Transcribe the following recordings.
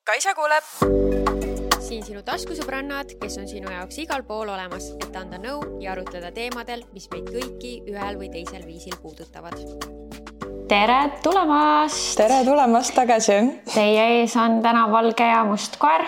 Kaisa kuuleb. Siin sinu taskusõbrannad, kes on sinu jaoks igal pool olemas, et anda nõu ja arutleda teemadel, mis meid kõiki ühel või teisel viisil puudutavad. Tere tulemast! Tere tulemast tagasi! Teie ees on täna valge ja must koer.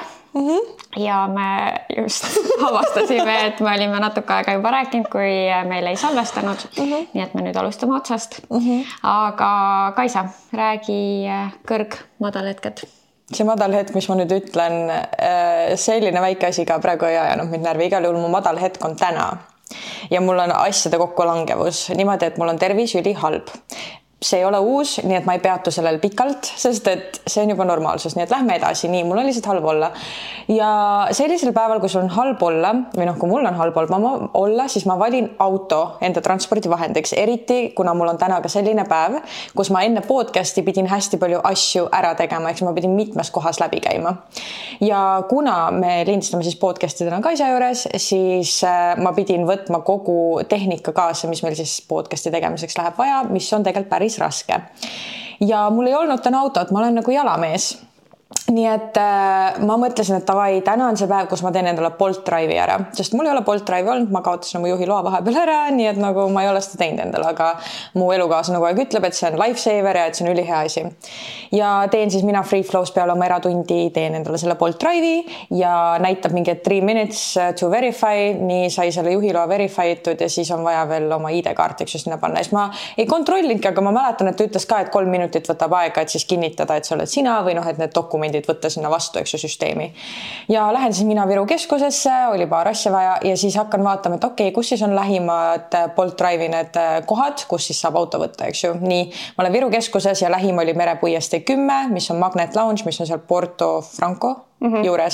Ja me just avastasime, et me olime natuke aega juba rääkinud, kui meil ei salvestanud. Nii et me nüüd alustame otsast. Aga Kaisa, räägi kõrg-madalhetked. See madalhetk, mis ma nüüd ütlen, selline väike asi ka praegu ei ajanud mind närvi. Igal juhul mu madalhetk on täna. Ja mul on asjade kokkulangevus. Niimoodi, et mul on tervis üli halb. See ei ole uus, nii et ma ei peatu sellel pikalt, sest et see on juba normaalsus, nii et lähme edasi. Nii, mul on lihtsalt halb olla. Ja sellisel päeval, kui sul on halb olla, või kui mul on halb olla, siis ma valin auto enda transpordivahendiks. Eriti, kuna mul on täna ka selline päev, kus ma enne podcasti pidin hästi palju asju ära tegema, eks ma pidin mitmes kohas läbi käima. Ja kuna me lindistame siis podcastidena Kaisa juures, siis ma pidin võtma kogu tehnika kaasa, mis meil siis podcasti tegemiseks läheb vaja, mis on tegelikult päris raske. Ja mul ei olnud täna autot, ma olen nagu jalamees. Nii et ma mõtlesin, et tavai, täna on see päev, kus ma teen endale Bolt Drive'i ära, sest mul ei ole Bolt Drive'i olnud, ma kaotasin oma juhiloa vahepeal ära, nii et nagu ma ei ole seda teinud endale, aga mu elukaas nagu aeg ütleb, et see on lifesaver ja et see on ülihea asi. Ja teen siis mina Free Flows peale oma eratundi, teen endale selle Bolt Drive'i ja näitab mingi 3 minutes to verify, nii sai selle juhiloa verifyitud ja siis on vaja veel oma ID-kaartiks just sinna panna. Ma ei kontrollinudki, aga ma mäletan, et ta ütles ka, et 3 minutit võtab aega, et siis kinnitada, et sa oled sina või et need dokumendid võtta sinna vastu, eks ju, süsteemi. Ja lähen siis mina Viru keskusesse, oli paar asja vaja ja siis hakkan vaatama, et okei, kus siis on lähimad Bolt Drive'i need kohad, kus siis saab auto võtta, eks ju. Nii, ma olen Viru keskuses ja lähim oli Merepuiestee 10, mis on Magnet Lounge, mis on seal Porto Franco juures.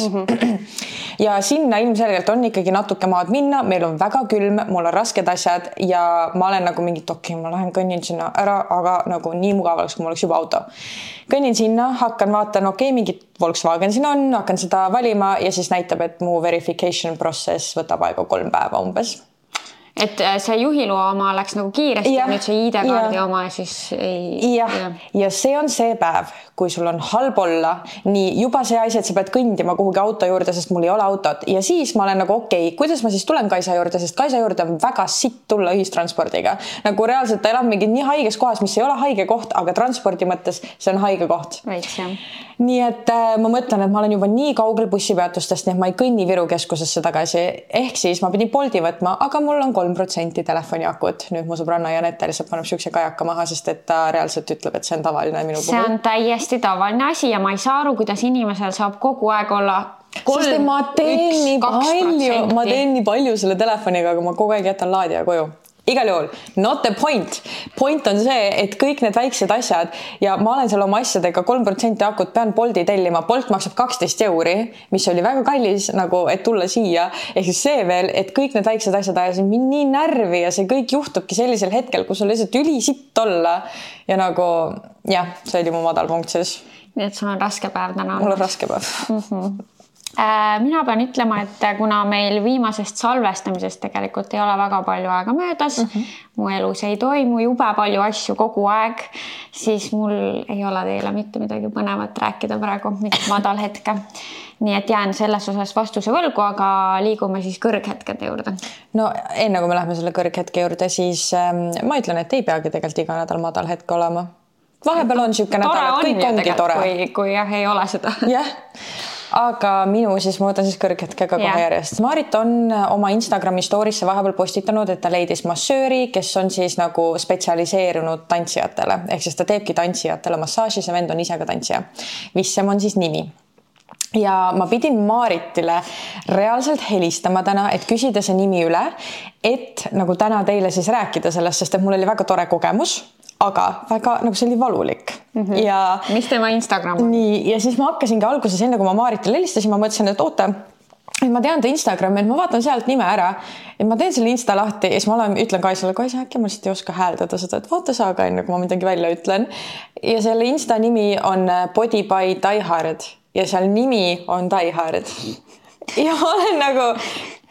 Ja sinna ilmselgelt on ikkagi natuke maad minna, meil on väga külm, mul on rasked asjad ja ma olen nagu mingi ma lähen kõnnin sinna ära, aga nagu nii mugavaks, kui mul oleks juba auto. Kõnnin sinna, hakkan vaatan, mingit Volkswagen siin on, hakkan seda valima ja siis näitab, et mu verification process võtab aega 3 päeva umbes. Et see juhiloa oma läks nagu kiiresti, nüüd see ID-kaardi oma siis ei... Ja see on see päev, kui sul on halb olla, nii juba see asi, et sa pead kõndima kuhugi auto juurde, sest mul ei ole autot. Ja siis ma olen nagu kuidas ma siis tulen Kaisa juurde, sest Kaisa juurde on väga sitt tulla ühistranspordiga. Nagu reaalselt ta elab mingi nii haiges kohas, mis ei ole haige koht, aga transpordi mõttes see on haige koht. Nii et ma mõtlen, et ma olen juba nii kaugel bussipeatustest, nii et ma ei kõnni Viru keskusesse tagasi. Ehk siis ma pidin Bolti võtma, aga mul on 3% telefoni akut. Nüüd mu sõbranna Janette lihtsalt paneb sükse kajaka maha, sest et ta reaalselt ütleb, et see on tavaline minu puhul. See on täiesti tavaline asi ja ma ei saa aru, kuidas inimesel saab kogu aeg olla 3, ma teen nii palju selle telefoniga, aga ma kogu aeg jätan laadija koju. Igal juhul, not the point. Point on see, et kõik need väiksed asjad ja ma olen seal oma asjadega 3% akut, pean Bolti tellima. Bolt maksab 12 €, mis oli väga kallis, nagu, et tulla siia. Ehk siis see veel, et kõik need väiksed asjad ajasid mind nii närvi ja see kõik juhtubki sellisel hetkel, kus on lihtsalt ülisitt olla. Ja nagu, see oli mu madalpunkt siis. Nii et sul on raske päev täna. Mul on raske päev. Mina pean ütlema, et kuna meil viimasest salvestamisest tegelikult ei ole väga palju aega möödas, mu elus ei toimu jube palju asju kogu aeg, siis mul ei ole teile mitte midagi põnevat rääkida praegu, mitte madalhetke. Nii et jään selles osas vastuse võlgu, aga liigume siis kõrghetkede juurde. No enne kui me lähme selle kõrghetke juurde, siis ma ütlen, et ei peagi tegelikult iga nädal madalhetke olema. Vahepeal on siuke nädal, et kõik ongi tore. Kui ei ole seda. Aga minu siis ma võtan siis kõrghetkega kohe järjest. Maarit on oma Instagrami storisse vahepeal postitanud, et ta leidis massööri, kes on siis nagu spetsialiseerunud tantsijatele. Ehk siis ta teebki tantsijatele massaaži, see vend on ise ka tantsija. Vissem on siis nimi. Ja ma pidin Maaritile reaalselt helistama täna, et küsida see nimi üle, et nagu täna teile siis rääkida sellest, sest et mul oli väga tore kogemus. Aga väga, nagu see oli valulik. Ja mis tema Instagram on? Nii, ja siis ma hakkasingi alguses enne, kui ma Maaritile helistasin, ma mõtlesin, et oota, ma tean ta Instagrami, et ma vaatan sealt nime ära, et ma teen selle Insta lahti ja siis ma ütlen Kaisale, Kaisa, äkki ma lihtsalt ei oska hääldada seda, et vaata sa ka enne, kui ma midagi välja ütlen. Ja selle Insta nimi on Body by Die Hard ja seal nimi on Die Hard. Ja ma olen nagu,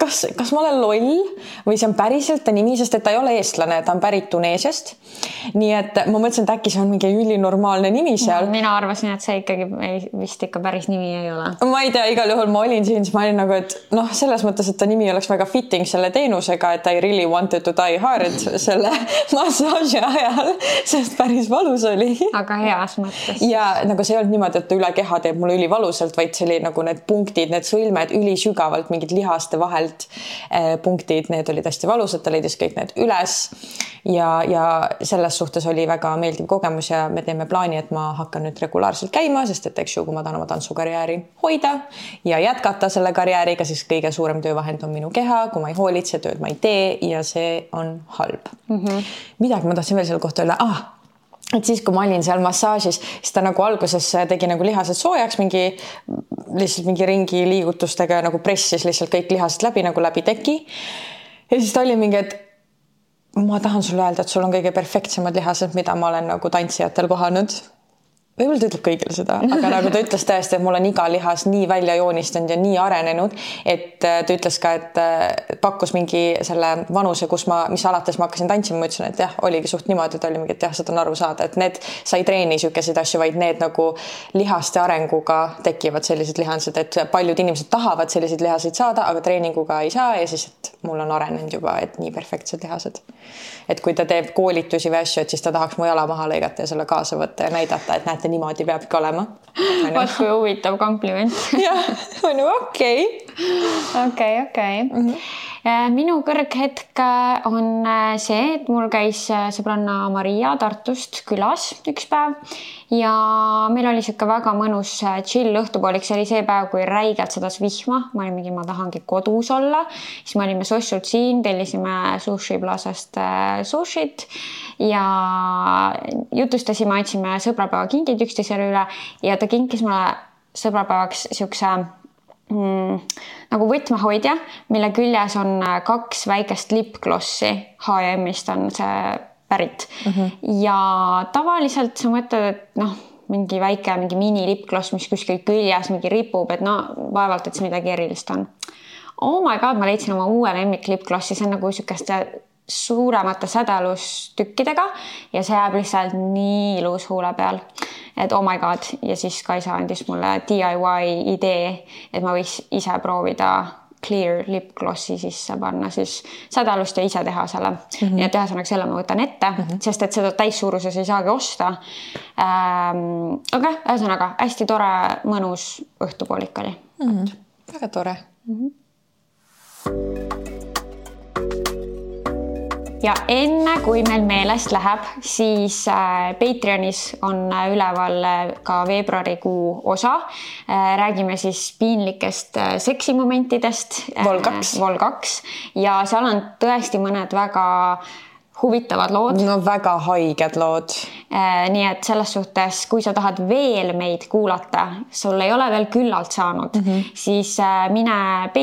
kas ma olen loll või see on päriselt ta nimi, sest et ta ei ole eestlane, ta on pärit Tuneesiast. Nii et ma mõtlesin, et äkki see on mingi ülinormaalne nimi seal. Mina arvasin, et see ikkagi vist ikka päris nimi ei ole. Ma ei tea, igal juhul ma olin siin, siis ma olin nagu, et selles mõttes, et ta nimi oleks väga fitting selle teenusega, et I really wanted to die hard selle massaaži ajal, sest päris valus oli. Aga heas mõttes. Ja nagu see ei olnud niimoodi, et ta üle keha teeb mulle ülivalusalt, vaid see oli nagu need punktid, need sõlmed ülisügavalt, mingid lihaste vahelt punktid, need olid hästi valusad, ta leidis kõik need üles ja selles suhtes oli väga meeldiv kogemus ja me teeme plaani, et ma hakkan nüüd regulaarselt käima, sest et eks ju, kui ma tahan oma tantsukarjääri hoida ja jätkata selle karjääriga, siis kõige suurem töövahend on minu keha, kui ma ei hoolitse, tööd ma ei tee ja see on halb. Midagi ma tahtsin veel selle kohta öelda. Et siis, kui ma olin seal massaažis, siis ta nagu alguses tegi nagu lihased soojaks lihtsalt mingi ringi liigutustega nagu pressis lihtsalt kõik lihased läbi nagu läbi teki. Ja siis ta oli mingi, et ma tahan sulle öelda, et sul on kõige perfektsemad lihased, mida ma olen nagu tantsijatel kohanud. Võib-olla ta ütleb kõigile seda, aga nagu ta ütles tõesti, et mul on iga lihas nii välja joonistanud ja nii arenenud, et ta ütles ka, et pakkus mingi selle vanuse, mis alates ma hakkasin tantsima, ma ütlesin, et jah, oligi suht niimoodi, et oli mingi, et jah, seda on aru saada, et need sa ei treeni süükeseid asju, vaid need nagu lihaste arenguga tekivad sellised lihased, et paljud inimesed tahavad selliseid lihaseid saada, aga treeninguga ei saa ja siis, et mul on arenenud juba, et nii perfektsed lihased. Et kui ta teeb koolitusi või asju, et siis ta tahaks mu jala maha lõigata ja selle kaasa võtta ja näidata, et näete, niimoodi peabki olema. Vaat kui huvitav kompliment. Jah, on ju okei. Okei. Minu kõrghetk on see, et mul käis sõbranna Maria Tartust külas üks päev ja meil oli siuke väga mõnus chill õhtupoolik. See oli see päev, kui räigelt sadas vihma. Ma tahangi kodus olla. Siis me olime sossult siin, tellisime Sushi Plazast sushit ja jutustasime, andsime sõbrapäeva kingid üksteisele üle ja ta kinkis mulle sõbrapäevaks siukse nagu võtmehoidja, mille küljes on 2 väikest lipglossi. H&M-ist on see pärit. Ja tavaliselt sa mõtled, et mingi väike, mingi mini lipgloss, mis kuskil küljes mingi ripub, et vaevalt, et see midagi erilist on. Oh my god, ma leidsin oma uue lemmik lipglossi, see on nagu sükeste suuremate sädelustükkidega ja see jääb lihtsalt nii ilus huule peal, et oh my god. Ja siis Kaisa andis mulle DIY idee, et ma võiks ise proovida clear lipglossi sisse panna siis sädelust ja ise teha selle. Nii et ühesõnaga selle ma võtan ette, sest et seda täissuuruses ei saagi osta. Aga ühesõnaga hästi tore, mõnus õhtupoolik oli. Väga tore. Ja enne, kui meil meelest läheb, siis Patreonis on üleval ka veebruarikuu osa. Räägime siis piinlikest seksimomentidest. Vol 2. Ja seal on tõesti mõned väga huvitavad lood. No väga haiged lood. Nii et selles suhtes, kui sa tahad veel meid kuulata, sul ei ole veel küllalt saanud, siis mine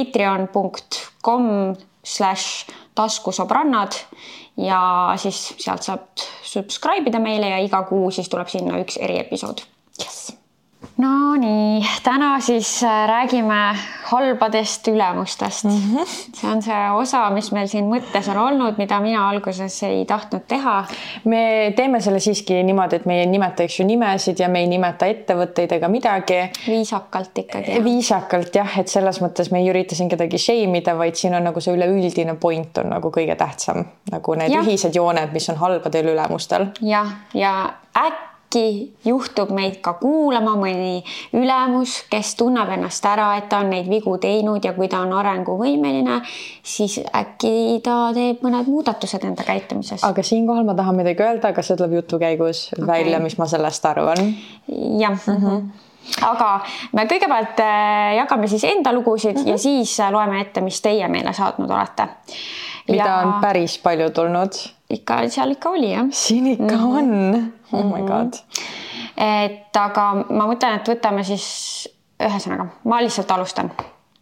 patreon.com/taskusobrannad ja siis sealt saab subscribe ida meile ja iga kuu siis tuleb sinna üks eriepisood. Yes. No nii, täna siis räägime halbadest ülemustest. See on see osa, mis meil siin mõttes on olnud, mida mina alguses ei tahtnud teha. Me teeme selle siiski niimoodi, et me ei nimeta nimesid ja me ei nimeta ettevõtteid ega midagi. Viisakalt ikkagi. Viisakalt jah, et selles mõttes me ei ürita siin kedagi shameida, vaid siin on nagu see üleüldine point on nagu kõige tähtsam. Nagu need ühised jooned, mis on halbadel ülemustel. Ja äkki juhtub meid ka kuulama mõni ülemus, kes tunneb ennast ära, et ta on neid vigu teinud ja kui ta on arenguvõimeline, siis äkki ta teeb mõned muudatused enda käitumises. Aga siinkohal ma tahan midagi öelda, aga see tuleb jutu käigus välja, mis ma sellest arvan. Jah. Aga me kõigepealt jagame siis enda lugusid ja siis loeme ette, mis teie meile saatnud olete. Mida on päris palju tulnud. Seal ikka oli, jah. Siin ikka on. Oh my god. Et aga ma mõtlen, et võtame siis ühesõnaga. Ma lihtsalt alustan.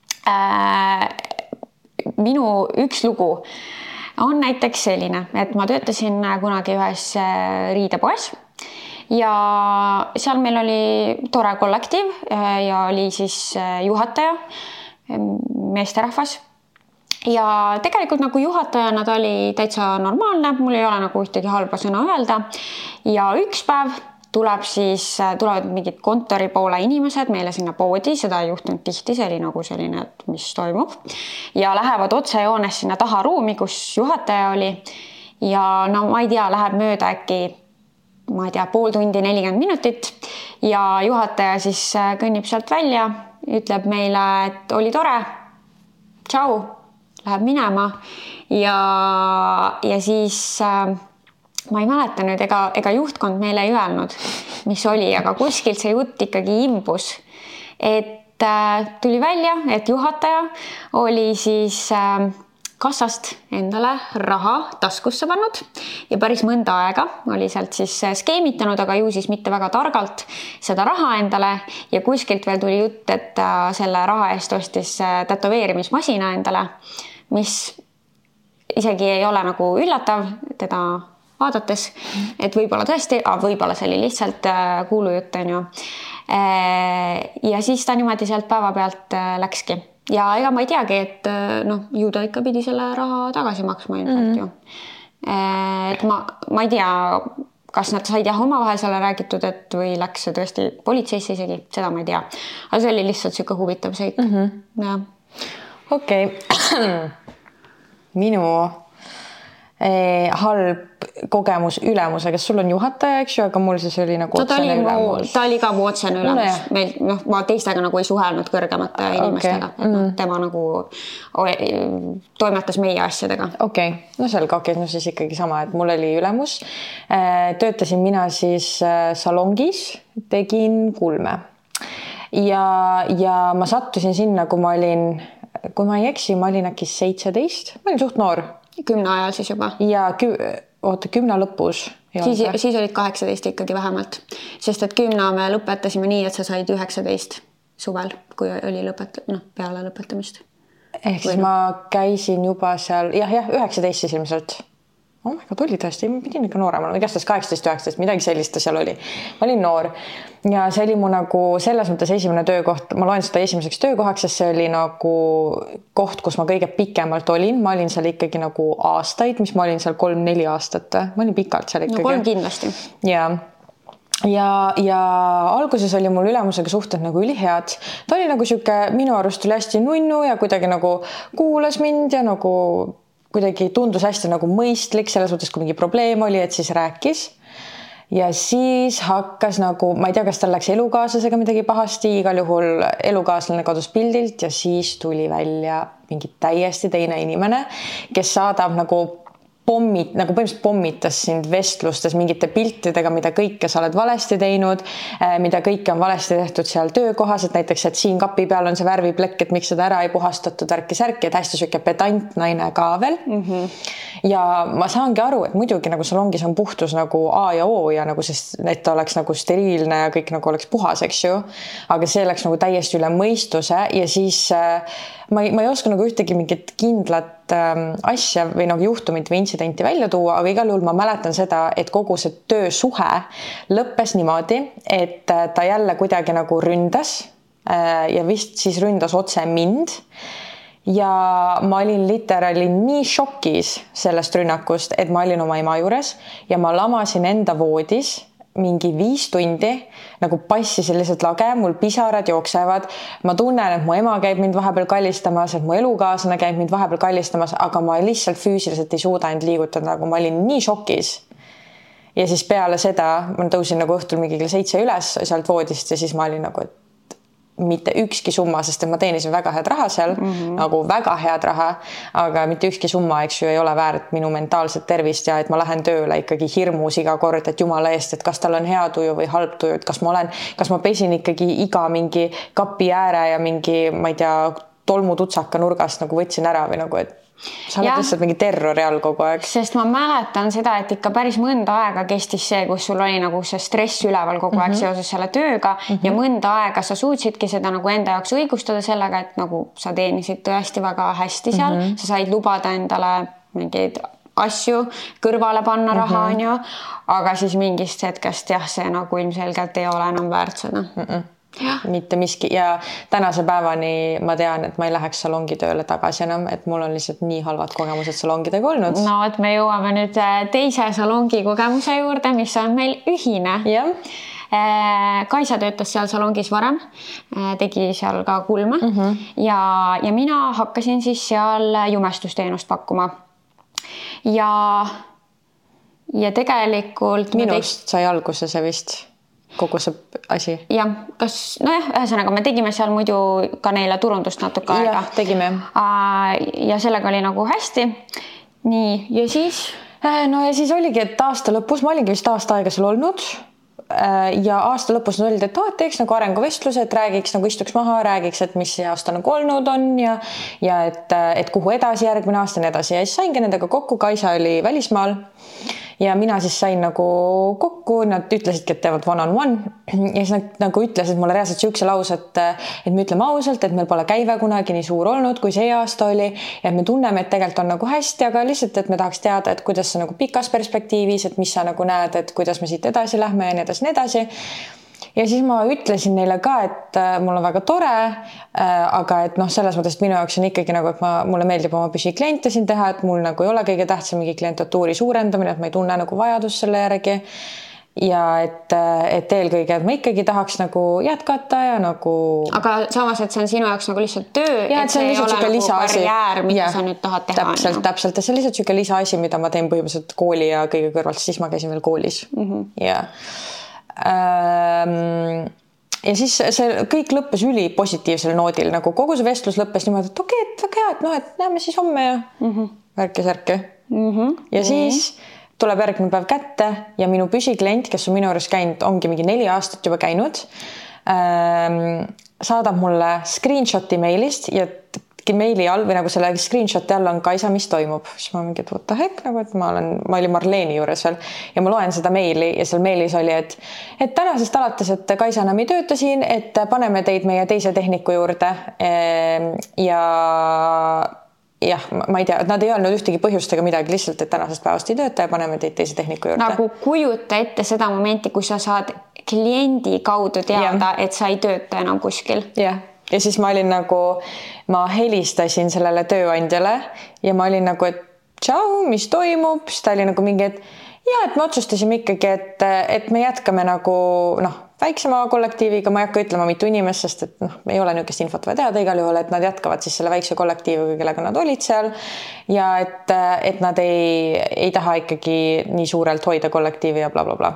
Minu üks lugu on näiteks selline, et ma töötasin kunagi ühes riidepoes ja seal meil oli tore kollektiiv ja oli siis juhataja, meesterahvas. ja tegelikult nagu juhatajana ta oli täitsa normaalne, mul ei ole nagu ühtegi halba sõna öelda. Ja üks päev tulevad mingid kontori poole inimesed meile sinna poodi, seda ei juhtunud tihti, see oli nagu selline, et mis toimub. Ja lähevad otsejoones sinna taha ruumi, kus juhataja oli. Ja no ma ei tea, läheb mööda äkki, ma ei tea, pool tundi, 40 minutit. Ja juhataja siis kõnnib sealt välja, ütleb meile, et oli tore, tšau, läheb minema. Ja siis... ma ei mäleta nüüd, ega juhtkond meile ei öelnud, mis oli, aga kuskilt see jutt ikkagi imbus. Et tuli välja, et juhataja oli siis kassast endale raha taskusse pannud ja päris mõnda aega oli sealt siis skeemitanud, aga ju siis mitte väga targalt seda raha endale ja kuskilt veel tuli jutt, et selle raha eest ostis tätoveerimismasina endale, mis isegi ei ole nagu üllatav teda vaadates, et võib-olla tõesti, võib-olla see oli lihtsalt kuulujutt, on ju. Ja siis ta niimoodi sealt päeva pealt läkski. Ja ega ma ei teagi, et ju ta ikka pidi selle raha tagasi maksma ilmselt ju. Et ma ei tea, kas nad said omavahel selle räägitud, et või läks see tõesti politseisse isegi, seda ma ei tea. Aga see oli lihtsalt siuke huvitav seik. Okei. Minu halb kogemus ülemusega, sul on juhataja, eks ju, aga mul siis oli nagu otsene ülemus. Ta oli ka mu otsene ülemus. Meil, ma teistega nagu ei suhelnud kõrgemate inimestega. Et tema nagu toimetas meie asjadega. Okei. No selga, no siis ikkagi sama, et mul oli ülemus. Töötasin mina siis salongis, tegin kulme. Ja ma sattusin sinna, kui ma ei eksi, ma olin äkki 17, ma olin suht noor. 10 ajal siis juba. Ja 10 lõpus. Siis olid 18 ikkagi vähemalt. Sest et 10 me lõpetasime nii, et sa said 19 suvel, kui oli peale lõpetamist. Ehk siis ma käisin juba seal, 19 siis ilmselt. Oh my god, oli tõesti, ma pidin ikka noorem olema, igatahes 18-19, midagi sellist seal oli. Ma olin noor ja see oli mu nagu selles mõttes esimene töökoht, ma loen seda esimeseks töökohaks, sest see oli nagu koht, kus ma kõige pikemalt olin. Ma olin seal ikkagi nagu aastaid, mis ma olin seal 3-4 aastat. Ma olin pikalt seal ikkagi. No 3 kindlasti. Ja alguses oli mul ülemusega suhted nagu ülihead. Ta oli nagu siuke, minu arust oli hästi nunnu ja kuidagi nagu kuulas mind ja nagu kuidagi tundus hästi nagu mõistlik selles mõttes, kui mingi probleem oli, et siis rääkis. Ja siis hakkas nagu, ma ei tea, kas tal läks elukaaslasega midagi pahasti, igal juhul elukaaslane kadus pildilt ja siis tuli välja mingi täiesti teine inimene, kes saadab nagu põhimõtteliselt pommitas sind vestlustes mingite piltidega, mida kõike sa oled valesti teinud, mida kõike on valesti tehtud seal töökohas, et näiteks, et siin kapi peal on see värviplekk, et miks seda ära ei puhastatud, särki, et hästi siuke pedant naine ka veel. Ja ma saangi aru, et muidugi nagu salongis on puhtus nagu A ja O ja nagu sest, et ta oleks nagu steriilne ja kõik nagu oleks puhas, eks ju. Aga see läks nagu täiesti üle mõistuse ja siis ma ei oska nagu ühtegi mingit kindlat asja või nagu juhtumit või intsidenti välja tuua, aga igal juhul ma mäletan seda, et kogu see töösuhe lõppes niimoodi, et ta jälle kuidagi nagu ründas ja vist siis ründas otse mind ja ma olin literaali nii šokis sellest rünnakust, et ma olin oma ema juures ja ma lamasin enda voodis mingi 5 tundi, nagu passisin lihtsalt lage, mul pisarad jooksevad. Ma tunnen, et mu ema käib mind vahepeal kallistamas, et mu elukaaslane käib mind vahepeal kallistamas, aga ma lihtsalt füüsiliselt ei suuda end liigutada, nagu ma olin nii šokis. Ja siis peale seda ma tõusin nagu õhtul mingi kell 7 üles sealt voodist ja siis ma olin nagu, et mitte ükski summa, sest ma teenisin väga head raha seal, nagu väga head raha, aga mitte ükski summa, eks ju, ei ole väärt minu mentaalset tervist ja et ma lähen tööle ikkagi hirmus iga kord, et jumala eest, et kas tal on hea tuju või halb tuju, et kas ma pesin ikkagi iga mingi kapi ääre ja mingi, ma ei tea, tolmututsaka nurgast nagu võtsin ära või nagu, et sa oled lihtsalt mingi terrori all kogu aeg. Sest ma mäletan seda, et ikka päris mõnda aega kestis see, kus sul oli nagu see stress üleval kogu aeg seoses selle tööga ja mõnda aega sa suutsidki seda nagu enda jaoks õigustada sellega, et nagu sa teenisid tõesti väga hästi seal, sa said lubada endale mingeid asju kõrvale panna raha, on ju, aga siis mingist hetkest see nagu ilmselgelt ei ole enam väärt seda. mitte miski ja tänase päevani ma tean, et ma ei läheks salongitööle tagasi enam, et mul on lihtsalt nii halvad kogemused salongidega olnud. No, et me jõuame nüüd teise salongi kogemuse juurde, mis on meil ühine. Jah. Kaisa töötas seal salongis varem, tegi seal ka kulme ja mina hakkasin siis seal jumestusteenust pakkuma. Ja tegelikult... Minust sai alguse see vist, kogu see asi. Jah, ühesõnaga me tegime seal muidu ka neile turundust natuke aega. Jah, tegime. Ja sellega oli nagu hästi. Nii, ja siis? No ja siis oligi, et aasta lõpus, ma olingi vist aasta aega seal olnud ja aasta lõpus olid, et teeks nagu arenguvestluse, et räägiks, nagu istuks maha, räägiks, et mis see aasta nagu olnud on ja et kuhu edasi järgmine aasta ja nii edasi. Ja siis saingi nendega kokku, Kaisa oli välismaal ja mina siis sain nagu kokku, nad ütlesidki, et teevad one-on-one ja siis nad nagu ütlesid mulle reaalselt siukse lause, et me ütleme ausalt, et meil pole käive kunagi nii suur olnud, kui see aasta oli ja me tunneme, et tegelikult on nagu hästi, aga lihtsalt, et me tahaks teada, et kuidas sa nagu pikas perspektiivis, et mis sa nagu näed, et kuidas me siit edasi lähme ja nii edasi. Ja siis ma ütlesin neile ka, et mul on väga tore, aga et selles mõttes, et minu jaoks on ikkagi nagu, et mulle meeldib oma püsikliente siin teha, et mul nagu ei ole kõige tähtsam mingi klientatuuri suurendamine, et ma ei tunne nagu vajadust selle järgi. Ja et eelkõige, et ma ikkagi tahaks nagu jätkata ja nagu... Aga samas, et see on sinu jaoks nagu lihtsalt töö, ja, et see ei ole nagu karjäär, mida sa nüüd tahad teha. Täpselt. Ja see on lihtsalt siuke lisaasi, mida ma teen põhimõtteliselt kooli ja kõige kõrvalt, siis ma käisin veel koolis. Ja siis see kõik lõppes üli positiivsel noodil, nagu kogu see vestlus lõppes niimoodi, et okei, et väga hea, et näeme siis homme ja värki. Ja siis tuleb järgmine päev kätte ja minu püsiklient, kes on minu juures käinud, ongi mingi 4 aastat juba käinud, saadab mulle screenshoti mailist ja meili all või nagu selle screenshoti all on Kaisa, mis toimub. Siis ma mingi, et what the heck, nagu, et ma olin Marleeni juures veel ja ma loen seda meili ja seal meilis oli, et tänasest alates, et Kaisa enam ei tööta siin, et paneme teid meie teise tehniku juurde ja ma ei tea, et nad ei öelnud ühtegi põhjust ega midagi, lihtsalt, et tänasest päevast ei tööta ja paneme teid teise tehniku juurde. Nagu kujuta ette seda momenti, kus sa saad kliendi kaudu teada, et sa ei tööta enam kuskil. Jah. Ja siis ma olin nagu, ma helistasin sellele tööandjale ja ma olin nagu, et tšau, mis toimub, siis ta oli nagu mingi, et me otsustasime ikkagi, et me jätkame nagu väiksema kollektiiviga, ma ei hakka ütlema mitu inimest, sest et ei ole niisugust infot vaja teada igal juhul, et nad jätkavad siis selle väikse kollektiiviga, kellega nad olid seal ja et nad ei taha ikkagi nii suurelt hoida kollektiivi ja blablabla.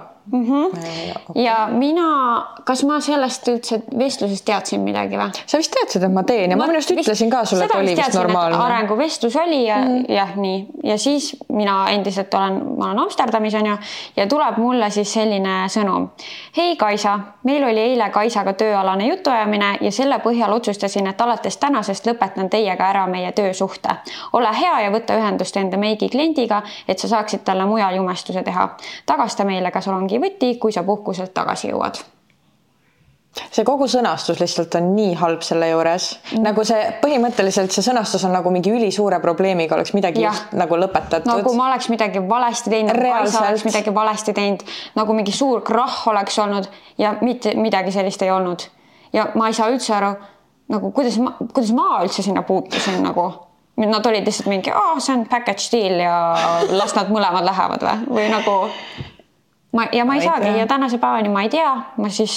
Ja kas ma sellest üldse vestlusest teadsin midagi või? Sa vist teadsid, et ma teen ja ma minust ütlesin ka sulle, et oli vist normaalne. Arenguvestlus oli ja nii. Ja siis mina endiselt ma olen Amsterdamis ja tuleb mulle siis selline sõnum. Hei Kaisa, meil oli eile Kaisaga tööalane jutuajamine ja selle põhjal otsustasin, et alates tänasest lõpetan teiega ära meie töösuhte. Ole hea ja võtta ühendust enda meigi kliendiga, et sa saaksid talle mujal jumestuse teha. Tagasta meile ka salongi võti, kui sa puhkuselt tagasi jõuad. See kogu sõnastus lihtsalt on nii halb selle juures. Nagu see põhimõtteliselt see sõnastus on nagu mingi ülisuure probleemiga oleks midagi just nagu lõpetatud. Nagu ma oleks midagi valesti teinud, Kaisa oleks midagi valesti teinud, nagu mingi suur krahh oleks olnud ja mitte midagi sellist ei olnud. Ja ma ei saa üldse aru, nagu kuidas ma üldse sinna puutusin nagu. Nad olid lihtsalt mingi, see on package deal ja las nad mõlemad lähevad või nagu... ma ei saagi ja tänase päevani ma ei tea, ma siis,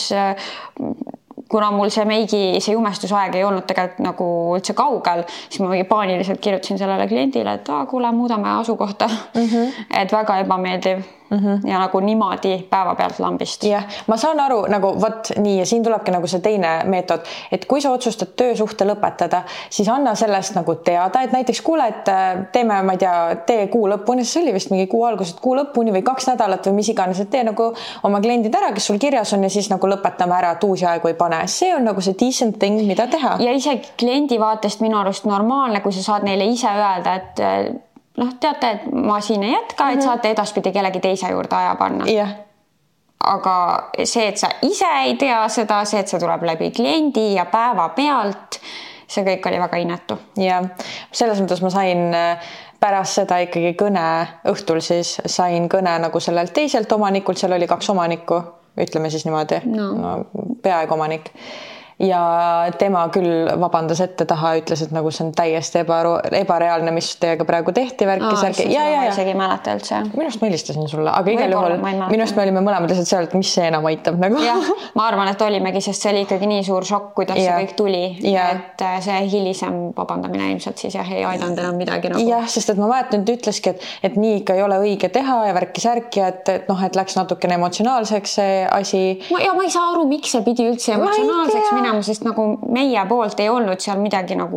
kuna mul see jumestusaeg ei olnud tegelikult nagu üldse kaugel, siis ma paaniliselt kirjutasin sellele kliendile, et kuule, muudame asukohta, et väga ebameeldiv ja nagu niimoodi päeva pealt lambist. Jah, ma saan aru nagu võt nii ja siin tulebki nagu see teine meetod, et kui sa otsustad töösuhte lõpetada, siis anna sellest nagu teada, et näiteks kuule, et teeme, ma ei tea, tee kuu lõpuni, see oli vist mingi kuu algusest kuu lõpuni või 2 nädalat või mis iganes, et tee nagu oma kliendid ära, kes sul kirjas on ja siis nagu lõpetame ära, et uusi aegu ei pane. See on nagu see decent thing, mida teha. Ja isegi kliendi vaatest minu arust normaalne, kui sa saad neile ise öelda, et teate, et ma siin ei jätka, et saate edaspidi kellegi teise juurde aja panna. Jah. Aga see, et sa ise ei tea seda, see, et see tuleb läbi kliendi ja päeva pealt, see kõik oli väga inetu. Ja selles mõttes ma sain pärast seda ikkagi kõne õhtul siis sain kõne nagu sellelt teiselt omanikult, seal oli 2 omanikku ütleme siis niimoodi, no, peaaegu omanik. Ja tema küll vabandas ette taha, ütles, et nagu see on täiesti ebareaalne, mis teiega praegu tehti värki. Ja. Isegi mäleta üldse. Minust ma helistasin sulle, aga igal juhul minust me olime mõlemad lihtsalt seal, et mis see enam aitab nagu. Ja, ma arvan, et olimegi, sest see oli ikkagi nii suur šokk, kuidas see kõik tuli, et see hilisem vabandamine ilmselt siis ei aidanud enam midagi nagu. Jah, sest et ma mäletan, et ütleski, et nii ikka ei ole õige teha ja värki-särki, et läks natukene emotsionaalseks see asi. Ja ma ei saa aru, miks see pidi üldse emotsionaalseks minema, sest nagu meie poolt ei olnud seal midagi nagu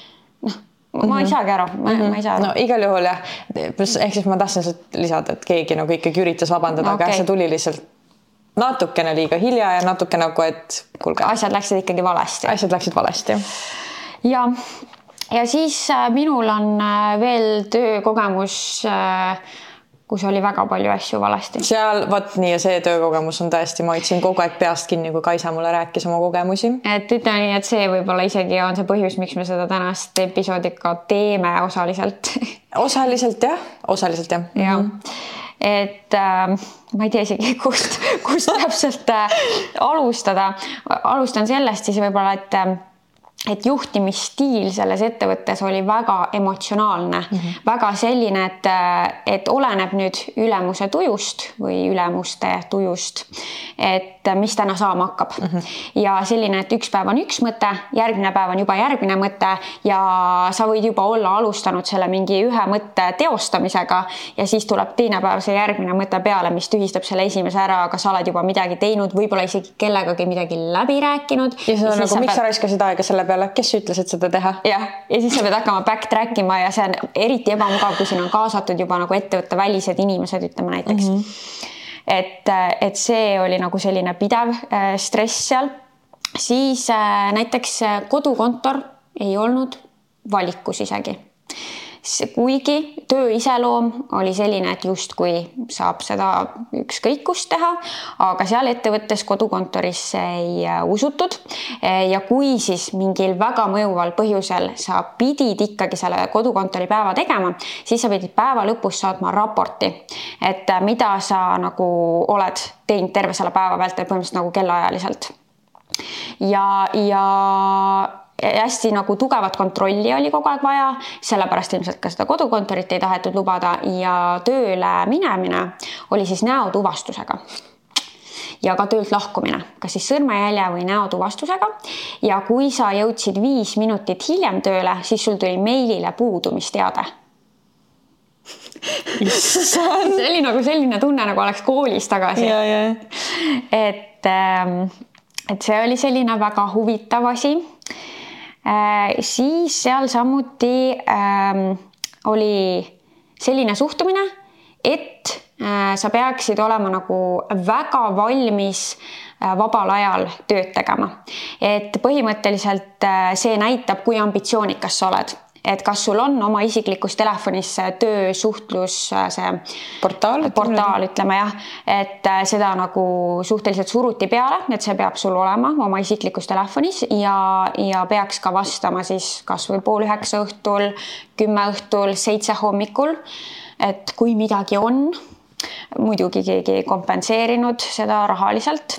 ma ei saagi aru, ma ei saa aru. No igal juhul jah, ehk siis ma tahtsin lisada, et keegi nagu ikkagi üritas vabandada, aga see tuli lihtsalt natukene liiga hilja ja natuke nagu, et kuulge. Asjad läksid ikkagi valesti. Asjad läksid valesti. Ja siis minul on veel töökogemus, kus oli väga palju asju valesti. Seal, võt nii ja see töökogemus on tõesti, ma hoidsin kogu aeg peast kinni, kui Kaisa mulle rääkis oma kogemusi. Et ütleme nii, et see võib-olla isegi on see põhjus, miks me seda tänast episoodi ka teeme osaliselt. Osaliselt jah. Ja. Et ma ei tea isegi, kust täpselt alustada. Alustan sellest siis võib-olla, et juhtimisstiil selles ettevõttes oli väga emotsionaalne, väga selline, et oleneb nüüd ülemuse tujust või ülemuste tujust, et mis täna saama hakkab. Ja selline, et üks päev on üks mõte, järgmine päev on juba järgmine mõte ja sa võid juba olla alustanud selle mingi ühe mõtte teostamisega ja siis tuleb teine päev see järgmine mõte peale, mis tühistab selle esimese ära, aga sa oled juba midagi teinud, võib-olla isegi kellegagi midagi läbi rääkinud. Ja see on nagu, miks sa raiskasid aega selle peale, kes ütles, et seda teha? Ja siis sa pead hakkama backtrackima ja see on eriti ebamugav, kui siin on kaasatud juba nagu ettevõtte välised inimesed, ütleme näiteks. Et see oli nagu selline pidev stress seal. Siis näiteks kodukontor ei olnud valikus isegi. Kuigi töö iseloom oli selline, et just kui saab seda ükskõikust teha, aga seal ettevõttes kodukontorisse ei usutud ja kui siis mingil väga mõjuval põhjusel sa pidid ikkagi selle kodukontori päeva tegema, siis sa pidid päeva lõpus saatma raporti, et mida sa nagu oled teinud terve selle päeva pealt, põhimõtteliselt nagu kellaajaliselt. Ja hästi nagu tugevat kontrolli oli kogu aeg vaja, sellepärast ilmselt ka seda kodukontorit ei tahetud lubada ja tööle minemine oli siis näotuvastusega. Ja ka töölt lahkumine, kas siis sõrmejälje või näotuvastusega. Ja kui sa jõudsid 5 minutit hiljem tööle, siis sul tuli meilile puudumisteade. See oli nagu selline tunne, nagu oleks koolis tagasi. Et see oli selline väga huvitav asi. Siis seal samuti oli selline suhtumine, et sa peaksid olema nagu väga valmis vabal ajal tööd tegema. Et põhimõtteliselt see näitab, kui ambitsioonikas sa oled. Et kas sul on oma isiklikus telefonis töösuhtlus see portaal, ütleme jah, et seda nagu suhteliselt suruti peale, et see peab sul olema oma isiklikus telefonis ja peaks ka vastama siis kas või 8:30 õhtul, 10 õhtul, 7 hommikul, et kui midagi on, muidugi keegi kompenseerinud seda rahaliselt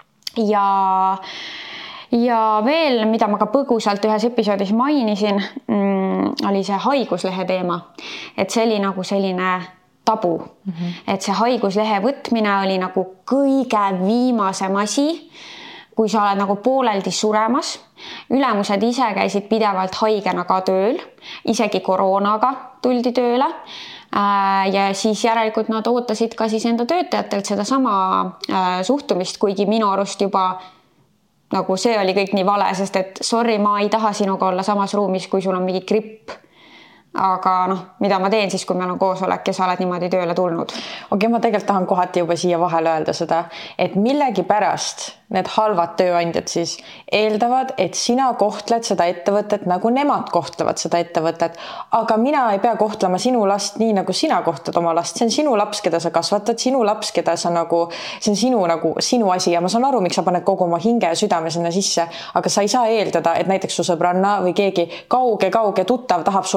ja veel, mida ma ka põgusalt ühes episoodis mainisin, oli see haiguslehe teema. Et see oli nagu selline tabu. Et see haiguslehe võtmine oli nagu kõige viimasem asi, kui sa oled nagu pooleldi suremas. Ülemused ise käisid pidevalt haigena ka tööl, isegi koroonaga tuldi tööle. Ja siis järelikult nad ootasid ka siis enda töötajatelt seda sama suhtumist, kuigi minu arust juba nagu see oli kõik nii vale, sest et sorry, ma ei taha sinuga olla samas ruumis, kui sul on mingi gripp. Aga mida ma teen siis, kui meil on koosolek ja sa oled niimoodi tööle tulnud? Okei, ma tegelikult tahan kohati juba siia vahele öelda seda, et millegi pärast need halvad tööandjad siis eeldavad, et sina kohtled seda ettevõtet nagu nemad kohtlevad seda ettevõtet, aga mina ei pea kohtlema sinu last nii, nagu sina kohtled oma last. See on sinu laps, keda sa kasvatad, sinu laps, keda sa nagu, see on sinu asi ja ma saan aru, miks sa paned kogu oma hinge ja südame sinna sisse, aga sa ei saa eeldada, et näiteks su sõbranna või keegi kauge tuttav tahab su last sama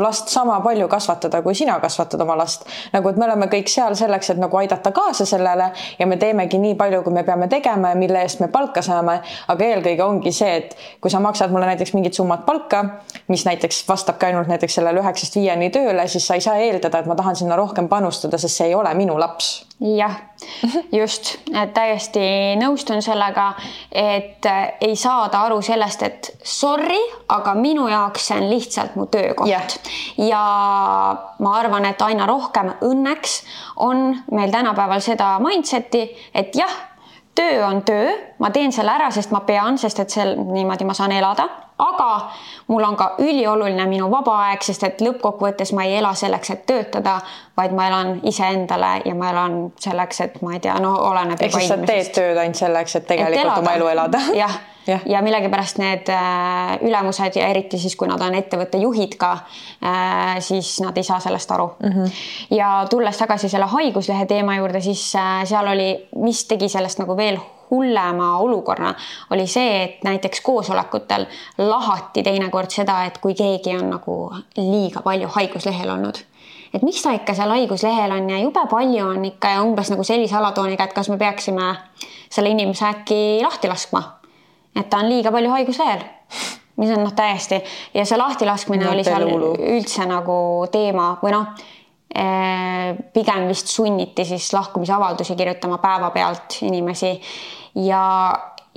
sama palju kasvatada, kui sina kasvatad oma last. Nagu, et me oleme kõik seal selleks, et nagu aidata kaasa sellele ja me teemegi nii palju, kui me peame tegema ja mille eest me palka saame. Aga eelkõige ongi see, et kui sa maksad mulle näiteks mingit summat palka, mis näiteks vastabki ainult näiteks sellele 9-5 tööle, siis sa ei saa eeldada, et ma tahan sinna rohkem panustada, sest see ei ole minu laps. Jah, just, et täiesti nõustun sellega, et ei saada aru sellest, et sorry, aga minu jaoks see on lihtsalt mu töökoht. Ja ma arvan, et aina rohkem õnneks on meil tänapäeval seda mindseti, et jah, töö on töö, ma teen selle ära, sest ma pean, sest et niimoodi ma saan elada, aga mul on ka ülioluline minu vaba aeg, sest et lõppkokkuvõttes ma ei ela selleks, et töötada, vaid ma elan iseendale ja ma elan selleks, et ma ei tea, oleneb juba inimesest. Sa teed tööd ainult selleks, et tegelikult oma elu elada. Jah. Ja millegipärast need ülemused ja eriti siis, kui nad on ettevõtte juhid ka, siis nad ei saa sellest aru. Ja tulles tagasi selle haiguslehe teema juurde, siis seal oli, mis tegi sellest nagu veel hullema olukorra, oli see, et näiteks koosolekutel lahati teinekord seda, et kui keegi on nagu liiga palju haiguslehel olnud. Et miks ta ikka seal haiguslehel on ja jube palju on ikka ja umbes nagu sellise alatooniga, et kas me peaksime selle inimese äkki lahti laskma? Et ta on liiga palju haiguslehel, mis on täiesti. Ja see lahtilaskmine oli seal üldse nagu teema või pigem vist sunniti siis lahkumisavaldusi kirjutama päeva pealt inimesi. Ja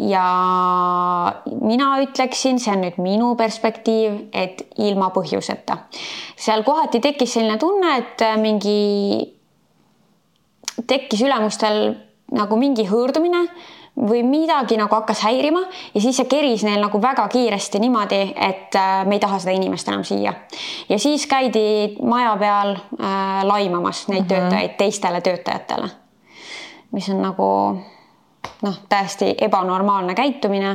mina ütleksin, see on nüüd minu perspektiiv, et ilma põhjuseta. Seal kohati tekkis selline tunne, et tekkis ülemustel nagu mingi hõõrdumine või midagi nagu hakkas häirima ja siis see keris neil nagu väga kiiresti niimoodi, et me ei taha seda inimest enam siia. Ja siis käidi maja peal laimamas neid töötajaid teistele töötajatele, mis on nagu täiesti ebanormaalne käitumine.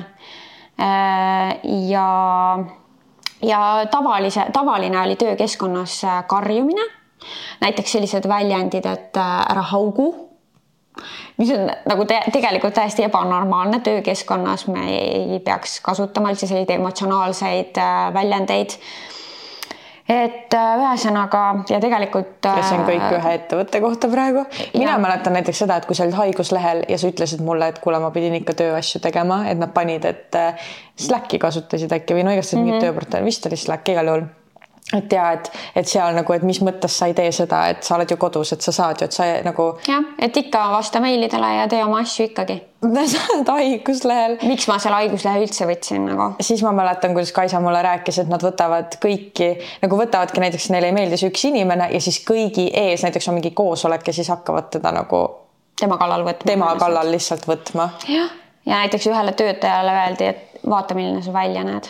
Ja tavaline oli töökeskkonnas karjumine. Näiteks sellised väljendid, et ära haugu, mis on nagu tegelikult täiesti ebanormaalne töökeskkonnas, me ei peaks kasutama üldse selliseid emotsionaalseid väljendeid. Et ühesõnaga ja tegelikult... Ja see on kõik ühe ettevõtte kohta praegu. Mina mäletan näiteks seda, et kui sa olid haiguslehel ja sa ütlesid mulle, et kuule, ma pidin ikka tööasju tegema, et nad panid, et Slacki kasutasid äkki või õigesti mingit tööportaali, vist oli Slack igal juhul. Et ja, et seal nagu, et mis mõttes sa ei tee seda, et sa oled ju kodus, et sa saad ju, et sa nagu... Jah, et ikka vasta meilidele ja tee oma asju ikkagi. Sa oled haiguslehel. Miks ma selle haiguslehe üldse võtsin nagu? Siis ma mäletan, kuidas Kaisa mulle rääkis, et nad võtavad kõiki, nagu võtavadki näiteks neile ei meeldis üks inimene ja siis kõigi ees näiteks on mingi koosolek ja siis hakkavad teda nagu... Tema kallal võtma. Tema kallal lihtsalt võtma. Ja näiteks ühele töötajale öeldi, et vaata, milline sa välja näed.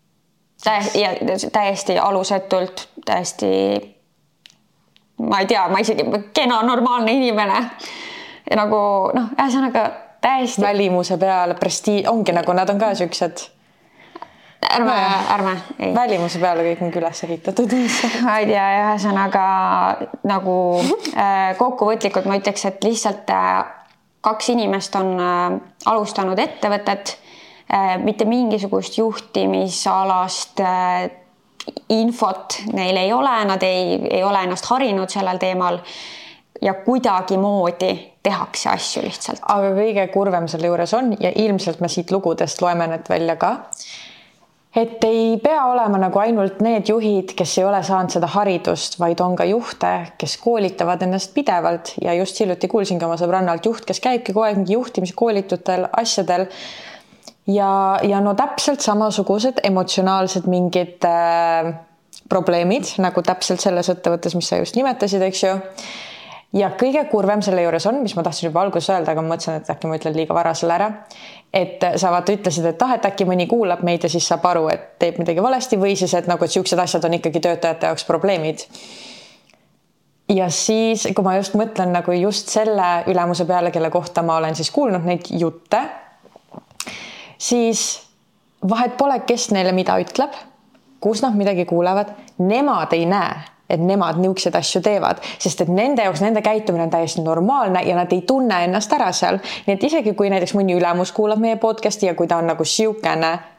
Täiesti alusetult, täiesti, ma ei tea, ma isegi kena normaalne inimene. Ja nagu, ühesõnaga täiesti... Välimuse peale, ongi nagu, nad on ka süksed. Ärme. Ei. Välimuse peale kõik on üles ehitatud. Ma ei tea, ühesõnaga nagu kokkuvõtlikult ma ütleks, et lihtsalt 2 inimest on alustanud ettevõtet, mitte mingisugust juhtimisalast infot neil ei ole, nad ei ole ennast harinud sellel teemal ja kuidagi moodi tehakse asju lihtsalt. Aga kõige kurvem selle juures on ja ilmselt me siit lugudest loeme need välja ka, et ei pea olema nagu ainult need juhid, kes ei ole saanud seda haridust, vaid on ka juhte, kes koolitavad ennast pidevalt ja just hiljuti kuulsingi oma sõbrannalt juht, kes käibki kogu aeg mingi juhtimiskoolitutel, asjadel. Ja no täpselt samasugused emotsionaalsed mingid probleemid, nagu täpselt selles ettevõttes, mis sa just nimetasid, eks ju. Ja kõige kurvem selle juures on, mis ma tahtsin juba alguses öelda, aga ma mõtlesin, et äkki ma ütlen liiga vara selle ära, et sa vaata ütlesid, et et äkki mõni kuulab meid ja siis saab aru, et teeb midagi valesti või siis, et nagu, et siuksed asjad on ikkagi töötajate jaoks probleemid. Ja siis, kui ma just mõtlen nagu just selle ülemuse peale, kelle kohta ma olen siis kuulnud neid jutte, siis vahet pole, kes neile mida ütleb, kus nad midagi kuulevad, nemad ei näe, et nemad niisugused asju teevad, sest et nende jaoks nende käitumine on täiesti normaalne ja nad ei tunne ennast ära seal. Nii et isegi kui näiteks mõni ülemus kuulab meie podcasti ja kui ta on nagu siukene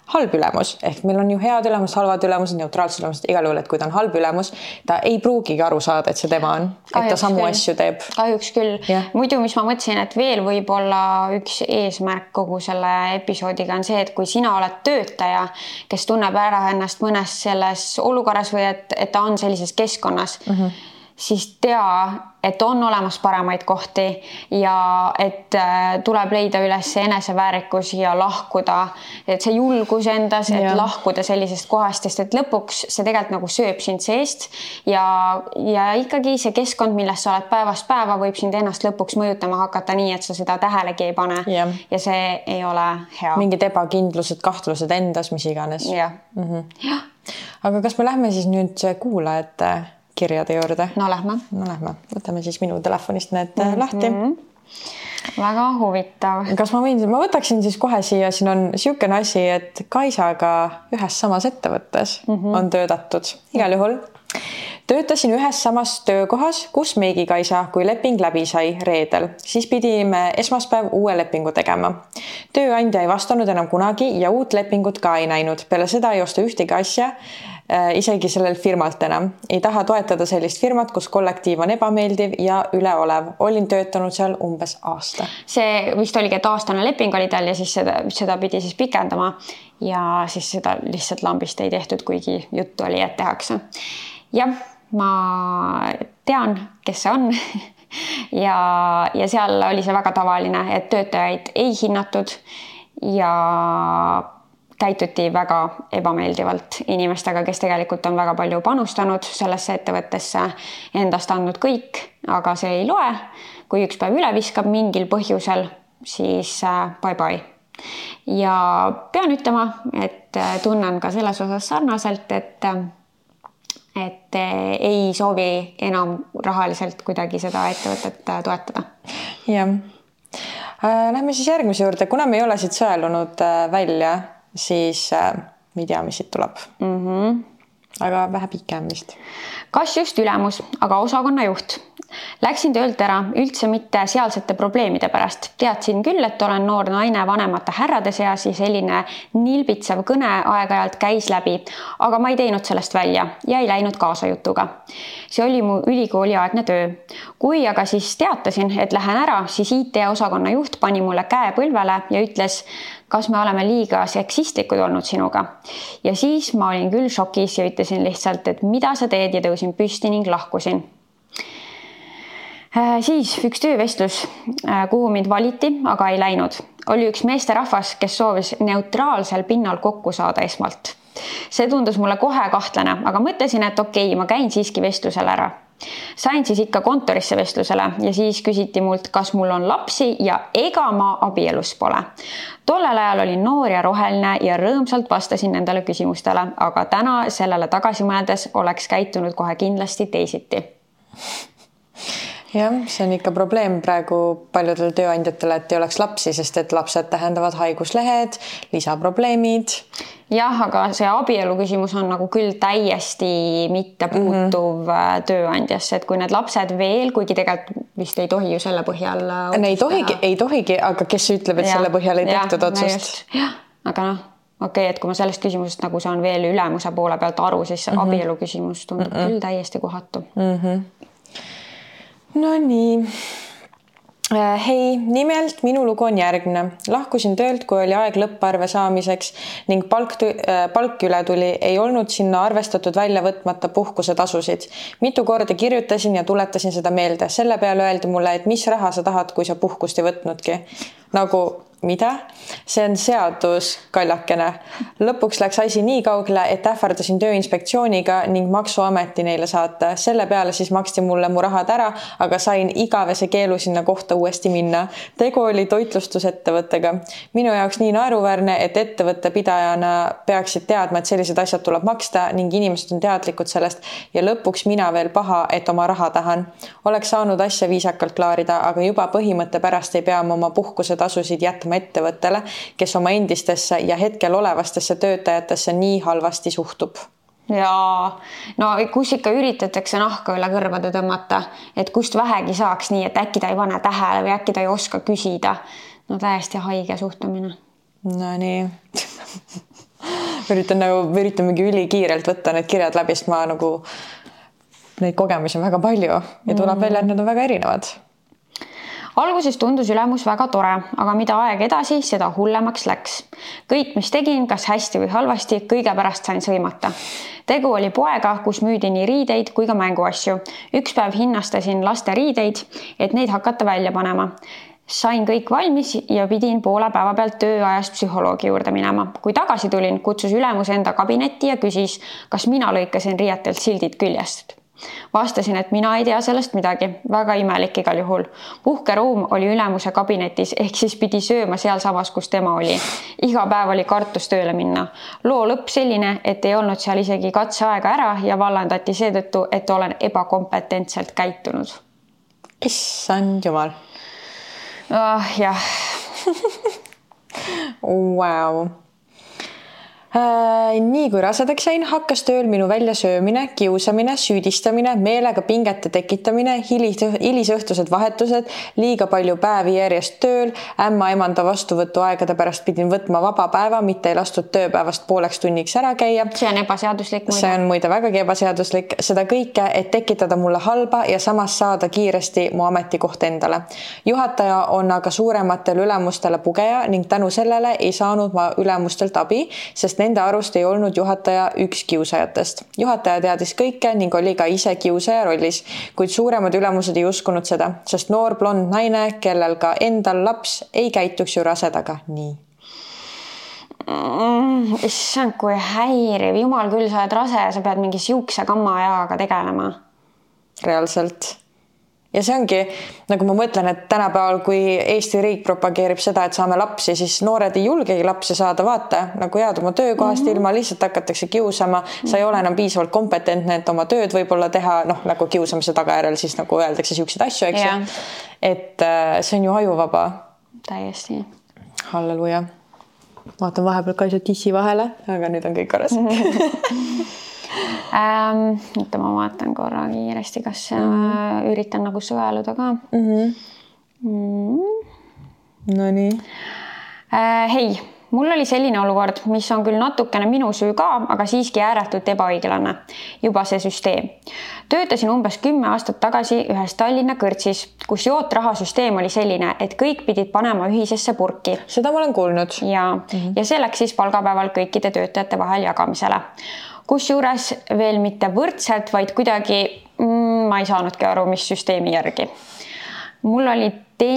halb ülemus, ehk meil on ju head ülemused, halvad ülemused, neutraalsed ülemused, igal juhul, et kui ta on halb ülemus, ta ei pruugigi aru saada, et see tema on, et ta samu asju teeb. Kahjuks küll. Muidu, mis ma mõtlesin, et veel võib-olla üks eesmärk kogu selle episoodiga on see, et kui sina oled töötaja, kes tunneb ära ennast mõnes selles olukorras või et ta on sellises keskkonnas, siis tea, et on olemas paremaid kohti ja et tuleb leida üles eneseväärikus ja lahkuda, et see julgus endas, et lahkuda sellisest kohast, sest et lõpuks see tegelikult nagu sööb sind seest ja ikkagi see keskkond, milles sa oled päevast päeva, võib sind ennast lõpuks mõjutama hakata nii, et sa seda tähelegi ei pane ja see ei ole hea. Mingid ebakindlused, kahtlused endas, mis iganes. Aga kas me lähme siis nüüd kuulajate kirjade juurde? No lähme. Võtame siis minu telefonist need lahti. Väga huvitav. Kas ma võtaksin siis kohe siia, siin on siukene asi, et Kaisaga ühes samas ettevõttes on töötatud. Igal juhul töötasin ühes samas töökohas, kus Meigi Kaisa, kui leping läbi sai reedel, siis pidime esmaspäev uue lepingu tegema. Tööandja ei vastanud enam kunagi ja uut lepingut ka ei näinud. Peale seda ei osta ühtegi asja, isegi sellel firmalt enam. Ei taha toetada sellist firmat, kus kollektiiv on ebameeldiv ja üleolev. Olin töötanud seal umbes aasta. See vist oligi, et aastane leping oli tal ja siis seda pidi siis pikendama ja siis seda lihtsalt lambist ei tehtud, kuigi juttu oli, et tehakse. Jah, ma tean, kes see on ja seal oli see väga tavaline, et töötajaid ei hinnatud ja käituti väga ebameeldivalt inimestega, kes tegelikult on väga palju panustanud sellesse ettevõttesse, endast andnud kõik, aga see ei loe. Kui üks päev üle viskab mingil põhjusel, siis bye-bye. Ja pean ütlema, et tunnen ka selles osas sarnaselt, et ei soovi enam rahaliselt kuidagi seda ettevõtet toetada. Jah. Lähme siis järgmise juurde. Kuna me ei ole siit sõelunud välja, siis me ei tea, mis siit tuleb. Aga vähe pikem vist. Kas just ülemus, aga osakonna juht. Läksin töölt ära üldse mitte sealsete probleemide pärast. Teadsin küll, et olen noor naine vanemate härrade seas ja selline nilbitsev kõne aeg-ajalt käis läbi, aga ma ei teinud sellest välja ja ei läinud kaasa jutuga. See oli mu ülikooliaegne töö. Kui aga siis teatasin, et lähen ära, siis IT-osakonna juht pani mulle käe põlvele ja ütles, kas me oleme liiga seksistlikud olnud sinuga. Ja siis ma olin küll šokis ja ütlesin lihtsalt, et mida sa teed ja tõusin püsti ning lahkusin. Siis üks töövestlus, kuhu mind valiti, aga ei läinud. Oli üks meesterahvas, kes soovis neutraalsel pinnal kokku saada esmalt. See tundus mulle kohe kahtlane, aga mõtlesin, et okei, ma käin siiski vestlusel ära. Sain siis ikka kontorisse vestlusele ja siis küsiti mult, kas mul on lapsi ja ega ma abielus pole. Tollel ajal olin noor ja roheline ja rõõmsalt vastasin nendele küsimustele, aga täna sellele tagasi mõeldes oleks käitunud kohe kindlasti teisiti. Jah, see on ikka probleem praegu paljudel tööandjatele, et ei oleks lapsi, sest et lapsed tähendavad haiguslehed, lisaprobleemid. Jah, aga see abielu küsimus on nagu küll täiesti mitte puutuv tööandjasse, et kui need lapsed veel, kuigi tegelikult vist ei tohi ju selle põhjal ei tohigi, aga kes ütleb, et selle põhjal ei tehtud otsust? Jah, aga okei, et kui ma sellest küsimusest nagu saan veel ülemuse poole pealt aru, siis abielu küsimus tundub küll täiesti kohatu. No nii. Hei, nimelt minu lugu on järgne. Lahkusin töölt, kui oli aeg lõpparve saamiseks ning palk üle tuli. Ei olnud sinna arvestatud välja võtmata puhkuse tasusid. Mitu korda kirjutasin ja tuletasin seda meelde. Selle peale öeldi mulle, et mis raha sa tahad, kui sa puhkust ei võtnudki. Nagu mida? See on seadus, kaljakene. Lõpuks läks asi nii kaugele, et ähvardasin Tööinspektsiooniga ning Maksuameti neile saata. Selle peale siis maksti mulle mu rahad ära, aga sain igavese keelu sinna kohta uuesti minna. Tegu oli toitlustusettevõttega. Minu jaoks nii naeruväärne, et ettevõtte pidajana peaksid teadma, et sellised asjad tuleb maksta ning inimesed on teadlikud sellest ja lõpuks mina veel paha, et oma raha tahan. Oleks saanud asja viisakalt klaarida, aga juba põhimõtte pärast ei pea oma puhkuse tasusid jätma ettevõttele, kes oma endistesse ja hetkel olevastesse töötajatesse nii halvasti suhtub. Ja no kus ikka üritatakse nahka üle kõrvade tõmmata, et kust vähegi saaks nii, et äkki ta ei pane tähele või äkki ta ei oska küsida. No täiesti haige suhtumine. No nii. üritan mingi ülikiirelt võtta need kirjad läbi, sest ma nagu neid kogemusi on väga palju ja tuleb välja, et need on väga erinevad. Alguses tundus ülemus väga tore, aga mida aeg edasi, seda hullemaks läks. Kõik, mis tegin, kas hästi või halvasti, kõige pärast sain sõimata. Tegu oli poega, kus müüdi nii riideid kui ka mänguasju. Üks päev hinnastasin laste riideid, et neid hakata välja panema. Sain kõik valmis ja pidin poole päeva pealt tööajast psühholoogi juurde minema. Kui tagasi tulin, kutsus ülemus enda kabinetti ja küsis, kas mina lõikasin riietelt sildid küljest. Vastasin, et mina ei tea sellest midagi. Väga imelik igal juhul. Puhkeruum oli ülemuse kabinetis, ehk siis pidi sööma seal samas, kus tema oli. Iga päev oli kartus tööle minna. Loo lõpp selline, et ei olnud seal isegi katseaega ära ja vallandati seetõttu, et olen ebakompetentselt käitunud. Issand jumal. Jah. Wow. Nii kui rasedaks jäin, hakkas tööl minu väljasöömine, kiusamine, süüdistamine, meelega pingete tekitamine, hilisõhtused vahetused, liiga palju päevi järjest tööl, ämma-emanda vastuvõtu aegade pärast pidin võtma vaba päeva, mitte ei lastud tööpäevast pooleks tunniks ära käia. See on ebaseaduslik. See on muide vägagi ebaseaduslik. Seda kõike, et tekitada mulle halba ja samas saada kiiresti mu ametikoht endale. Juhataja on aga suurematele ülemustele pugeja ning tänu sellele ei saanud ma ülemustelt abi, sest nende arust ei olnud juhataja üks kiusajatest. Juhataja teadis kõike ning oli ka ise kiusaja rollis, kuid suuremad ülemused ei uskunud seda, sest noor blond naine, kellel ka endal laps, ei käituks ju rasedaga nii. Issand, kui häiriv. Jumal küll, sa oled rase ja sa pead mingi siukse kammajaga tegelema. Reaalselt. Ja see ongi, nagu ma mõtlen, et tänapäeval, kui Eesti riik propageerib seda, et saame lapsi, siis noored ei julgegi lapsi saada, vaata, nagu jääd oma töökohast ilma, lihtsalt hakatakse kiusama, sa ei ole enam piisavalt kompetentne, et oma tööd võib-olla teha, nagu kiusamise tagajärjel siis nagu öeldakse siukseid asju, eks ju. Et see on ju ajuvaba. Täiesti. Halleluja. Vaatan vahepeal ka tissi vahele, aga nüüd on kõik korras. Ma vaatan korra kiiresti, kas üritan nagu sõeluda ka. No nii. Hei, mul oli selline olukord, mis on küll natukene minu süü ka, aga siiski ääretult ebaõiglane. Juba see süsteem. Töötasin umbes 10 aastat tagasi ühes Tallinna kõrtsis, kus jootrahasüsteem oli selline, et kõik pidid panema ühisesse purki. Seda ma olen kuulnud. Ja see läks siis palgapäeval kõikide töötajate vahel jagamisele. Kusjuures veel mitte võrdselt, vaid kuidagi ma ei saanudki aru, mis süsteemi järgi. Mul oli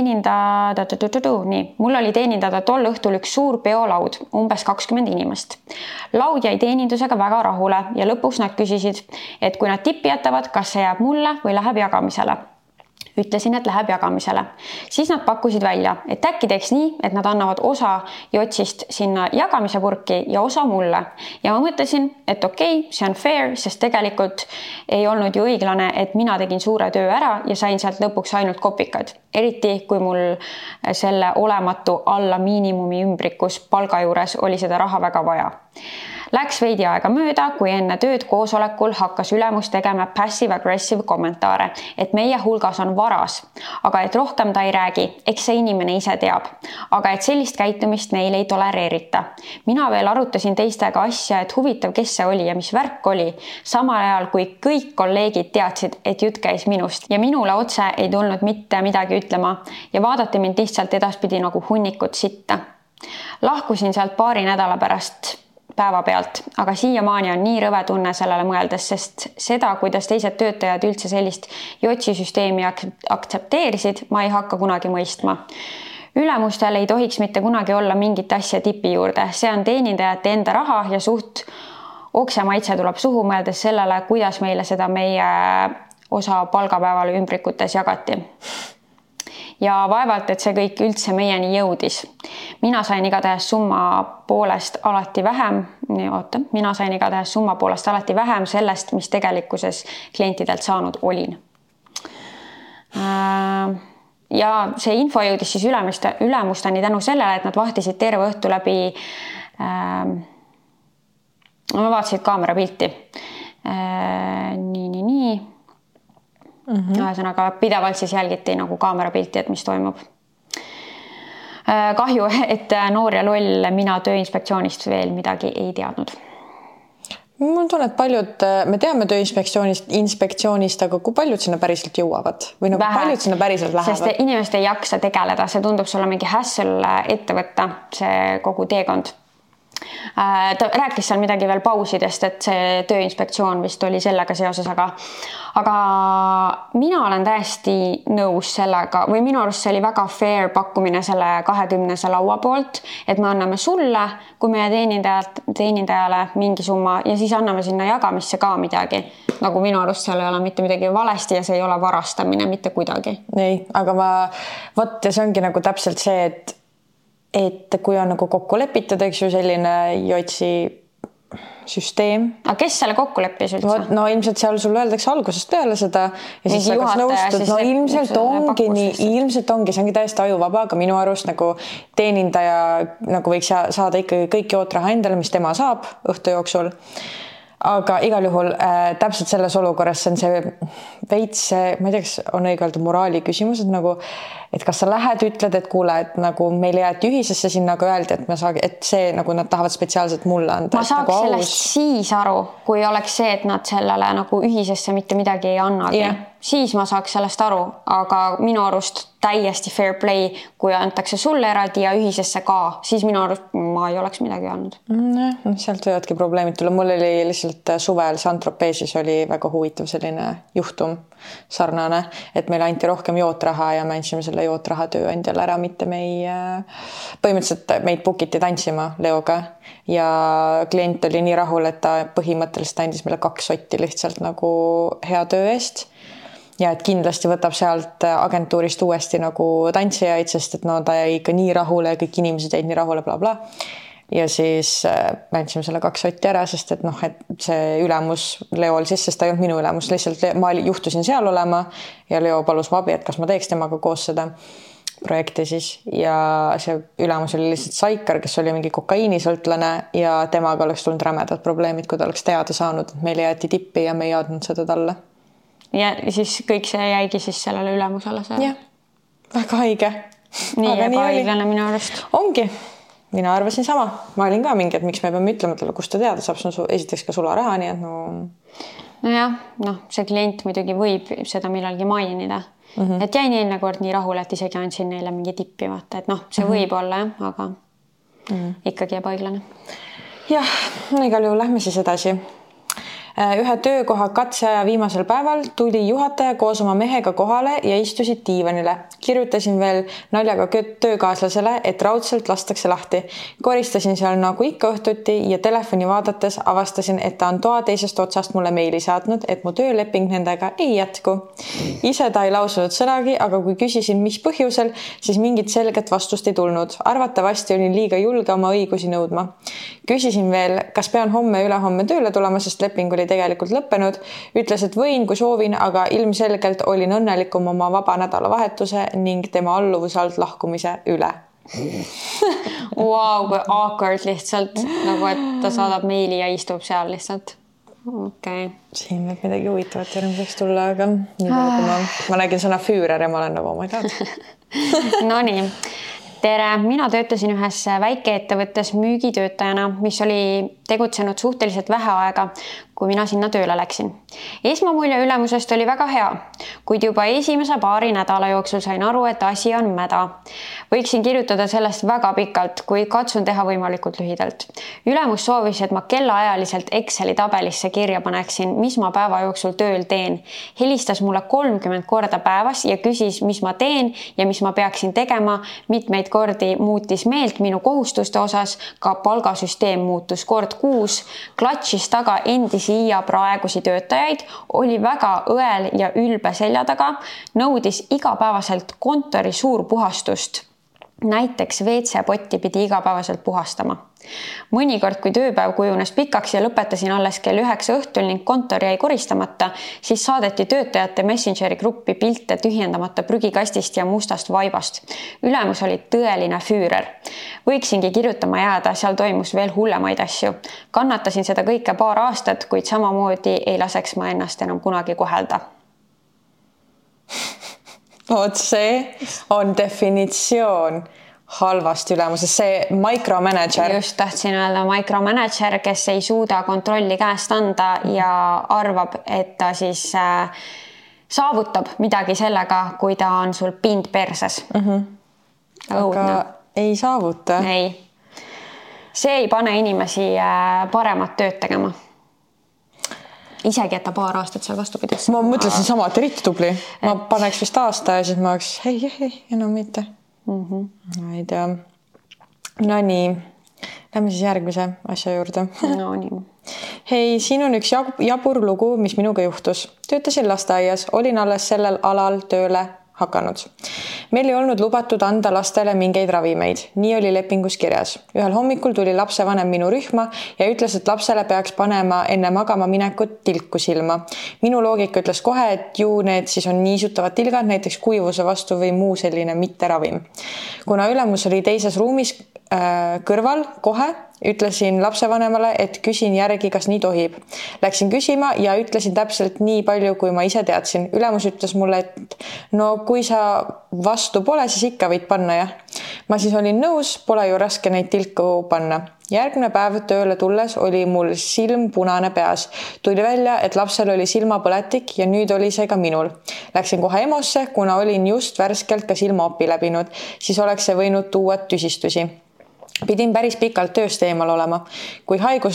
teenindada tol õhtul üks suur peolaud, umbes 20 inimest. Laud jäi teenindusega väga rahule ja lõpuks nad küsisid, et kui nad tippi jätavad, kas see jääb mulle või läheb jagamisele. Ütlesin, et läheb jagamisele. Siis nad pakkusid välja, et äkki teeks nii, et nad annavad osa jotsist sinna jagamise purki ja osa mulle. Ja ma mõtlesin, et okei, see on fair, sest tegelikult ei olnud ju õiglane, et mina tegin suure töö ära ja sain sealt lõpuks ainult kopikad. Eriti, kui mul selle olematu alla miinimumi ümbrikus palga juures oli seda raha väga vaja. Läks veidi aega mööda, kui enne tööd koosolekul hakkas ülemus tegema passive-aggressive kommentaare, et meie hulgas on varas, aga et rohkem ta ei räägi, eks see inimene ise teab, aga et sellist käitumist neil ei tolereerita. Mina veel arutasin teistega asja, et huvitav, kes see oli ja mis värk oli, samal ajal kui kõik kolleegid teadsid, et jutt käis minust ja minule otse ei tulnud mitte midagi ütlema ja vaadati mind lihtsalt edaspidi nagu hunnikut sitta. Lahkusin sealt paari nädala pärast päeva pealt, aga siiamaani on nii rõve tunne sellele mõeldes, sest seda, kuidas teised töötajad üldse sellist jotsisüsteemi aktsepteerisid, ma ei hakka kunagi mõistma. Ülemustel ei tohiks mitte kunagi olla mingit asja tipi juurde. See on teenindajate enda raha ja suht oksemaitse tuleb suhu mõeldes sellele, kuidas meile seda meie osa palgapäeval ümbrikutes jagati. Ja vaevalt, et see kõik üldse meieni jõudis. Mina sain igatahes summa poolest alati vähem sellest, mis tegelikkuses klientidelt saanud olin. Ja see info jõudis siis ülemusteni tänu sellele, et nad vahtisid terve õhtu läbi vaatasid kaamerapilti. Nii. Ühesõnaga pidevalt siis jälgiti nagu kaamerapilti, et mis toimub. Kahju, et noor ja loll mina Tööinspektsioonist veel midagi ei teadnud. Mul tunne, et paljud, me teame Tööinspektsioonist, aga kui paljud sinna päriselt jõuavad? Või nagu paljud sinna päriselt lähevad? Sest inimesed ei jaksa tegeleda, see tundub sulle mingi hassle ette võtta, see kogu teekond. Ta rääkis seal midagi veel pausidest, et see Tööinspektsioon vist oli sellega seoses, aga mina olen täiesti nõus sellega või minu arust see oli väga fair pakkumine selle 20 laua poolt, et me anname sulle, kui meie teenindajale mingi summa ja siis anname sinna jagamisse ka midagi. Nagu minu arust seal ei ole mitte midagi valesti ja see ei ole varastamine mitte kuidagi. Ei, aga ja see ongi nagu täpselt see, et kui on nagu kokku lepitud, eks ju, selline JOTS-i süsteem. Aga kes selle kokku leppis üldse? No ilmselt seal sul öeldakse algusest peale seda ja siis sa kas nõustud. No ilmselt ongi, see ongi täiesti ajuvaba, aga minu arust nagu teenindaja nagu võiks saada ikkagi kõik jootraha endale, mis tema saab õhtu jooksul. Aga igal juhul täpselt selles olukorras see on see veits, ma ei tea, kas on õige öelda moraali küsimus, et kas sa lähed, ütled, et kuule, et nagu meil jäeti ühisesse sinna, aga öeldi, et see nagu nad tahavad spetsiaalselt mulle anda. Ma saaks nagu sellest siis aru, kui oleks see, et nad sellele nagu ühisesse mitte midagi ei annagi. Yeah. Siis ma saaks sellest aru, aga minu arust täiesti fair play, kui antakse sulle eraldi ja ühisesse ka, siis minu arust ma ei oleks midagi olnud. Sealt võivadki probleemid tulla. Mul oli lihtsalt suvel Saint-Tropez'is oli väga huvitav selline juhtum sarnane, et meil anti rohkem jootraha ja me andsime selle jootraha tööandjale ära, mitte põhimõtteliselt meid bookiti tantsima Leoga ja klient oli nii rahul, et ta põhimõtteliselt andis meile 2 sotti lihtsalt nagu hea töö eest. Ja et kindlasti võtab sealt agentuurist uuesti nagu tantsijaid, sest et no ta jäi ikka nii rahule ja kõik inimesed jäid nii rahule, bla bla. Ja siis me andsime selle 2 sotti ära, sest et et see ülemus Leol siis, sest ta ei olnud minu ülemus, lihtsalt ma juhtusin seal olema ja Leo palus abi, et kas ma teeks temaga koos seda projekti siis ja see ülemus oli lihtsalt Saikar, kes oli mingi kokaiinisõltlane ja temaga oleks tulnud rämedad probleemid, kui ta oleks teada saanud, et meile jäeti tippi ja me ei jadnud seda talle. Ja siis kõik see jäigi siis sellele ülemusele see? Jah, väga haige. Nii ebaõiglane minu arust. Ongi. Mina arvasin sama. Ma olin ka mingi, et miks me peame ütlema talle, kust ta teada saab, see on esiteks ka sularaha, nii et Nojah, see klient muidugi võib seda millalgi mainida. Et jäin eelne kord nii rahul, et isegi andsin neile mingi tippi vaata, et see võib olla, aga ikkagi ebaõiglane. Jah, igal juhul lähme siis edasi. Ühe töökoha katseaja viimasel päeval tuli juhataja koos oma mehega kohale ja istusid diivanile. Kirjutasin veel naljaga töökaaslasele, et raudselt lastakse lahti. Koristasin seal nagu ikka õhtuti ja telefoni vaadates avastasin, et ta on toa teisest otsast mulle meili saatnud, et mu tööleping nendega ei jätku. Ise ta ei lausunud sõnagi, aga kui küsisin, mis põhjusel, siis mingit selget vastust ei tulnud. Arvatavasti olin liiga julge oma õigusi nõudma. Küsisin veel, kas pean homme ülehomme tööle tulema, sest leping oli tegelikult lõppenud. Ütles, et võin, kui soovin, aga ilmselgelt olin õnnelikum oma vaba nädalavahetuse ning tema alluvuse alt lahkumise üle. Wow, kui awkward lihtsalt, nagu et ta saadab meili ja istub seal lihtsalt. Okay. Siin võib midagi huvitavat järgmiseks tulla, aga nii palju, kui ma nägin sõna Führer ja ma olen nagu, ma ei tea. No nii. Tere, mina töötasin ühes väikeettevõttes müügitöötajana, mis oli tegutsenud suhteliselt vähe aega, kui mina sinna tööle läksin. Esmamulje ülemusest oli väga hea, kuid juba esimese paari nädala jooksul sain aru, et asi on mäda. Võiksin kirjutada sellest väga pikalt, kui katsun teha võimalikult lühidalt. Ülemus soovis, et ma kellaajaliselt Exceli tabelisse kirja paneksin, mis ma päeva jooksul tööl teen. Helistas mulle 30 korda päevas ja küsis, mis ma teen ja mis ma peaksin tegema. Mitmeid kordi muutis meelt minu kohustuste osas, ka palgasüsteem muutus kord kuus, klatšis taga endisi ja praegusi töötajaid, oli väga õel ja ülbe selja taga, nõudis igapäevaselt kontori suurpuhastust. Näiteks WC-potti pidi igapäevaselt puhastama. Mõnikord, kui tööpäev kujunes pikaks ja lõpetasin alles kell 9 õhtul ning kontor jäi koristamata, siis saadeti töötajate Messengeri gruppi pilte tühjendamata prügikastist ja mustast vaibast. Ülemus oli tõeline Führer. Võiksingi kirjutama jääda, seal toimus veel hullemaid asju. Kannatasin seda kõike paar aastat, kuid samamoodi ei laseks ma ennast enam kunagi kohelda. Oot see on definitsioon halvasti ülemuses, see micromanager. Just tahtsin öelda micromanager, kes ei suuda kontrolli käest anda ja arvab, et ta siis saavutab midagi sellega, kui ta on sul pind perses. Aga ei saavuta. Ei. See ei pane inimesi paremat tööd tegema. Isegi, et ta paar aastat seal vastu pidas. Ma mõtlesin sama, et eriti tubli. Ma paneks vist aasta ja siis ma oleks, ei, enam mitte. Ei tea. No nii, lähme siis järgmise asja juurde. No nii. Hei, siin on üks jabur lugu, mis minuga juhtus. Töötasin lasteaias, olin alles sellel alal tööle hakanud. Meil ei olnud lubatud anda lastele mingeid ravimeid. Nii oli lepingus kirjas. Ühel hommikul tuli lapsevanem minu rühma ja ütles, et lapsele peaks panema enne magama minekut tilku silma. Minu loogika ütles kohe, et ju need siis on niisutavad tilgad, näiteks kuivuse vastu või muu selline mitteravim. Kuna ülemus oli teises ruumis kõrval kohe, ütlesin lapsevanemale, et küsin järgi, kas nii tohib. Läksin küsima ja ütlesin täpselt nii palju, kui ma ise teadsin. Ülemus ütles mulle, et no kui sa vastu pole, siis ikka võid panna, jah. Ma siis olin nõus, pole ju raske neid tilku panna. Järgmine päev tööle tulles oli mul silm punane peas. Tuli välja, et lapsel oli silmapõletik ja nüüd oli see ka minul. Läksin kohe EMO-sse, kuna olin just värskelt ka silmaopi läbinud, siis oleks see võinud tuua tüsistusi. Pidin päris pikalt tööst eemal olema. Kui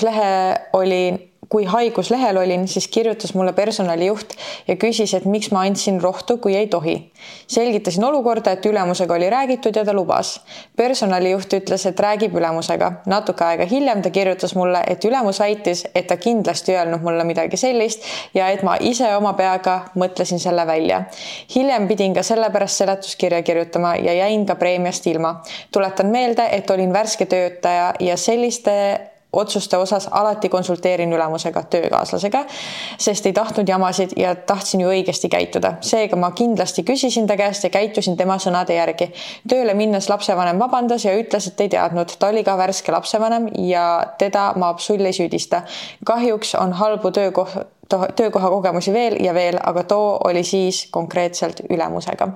haiguslehel olin, siis kirjutas mulle personalijuht ja küsis, et miks ma andsin rohtu, kui ei tohi. Selgitasin olukorda, et ülemusega oli räägitud ja ta lubas. Personalijuht ütles, et räägib ülemusega. Natuke aega hiljem ta kirjutas mulle, et ülemus väitis, et ta kindlasti öelnud mulle midagi sellist ja et ma ise oma peaga mõtlesin selle välja. Hiljem pidin ka sellepärast seletuskirja kirjutama ja jäin ka preemiast ilma. Tuletan meelde, et olin värske töötaja ja selliste otsuste osas alati konsulteerin ülemusega, töökaaslasega, sest ei tahtnud jamasid ja tahtsin ju õigesti käituda. Seega ma kindlasti küsisin ta käest ja käitusin tema sõnade järgi. Tööle minnes lapsevanem vabandas ja ütles, et ei teadnud. Ta oli ka värske lapsevanem ja teda ma absoluutselt ei süüdista. Kahjuks on halbu töökoha kogemusi veel ja veel, aga too oli siis konkreetselt ülemusega.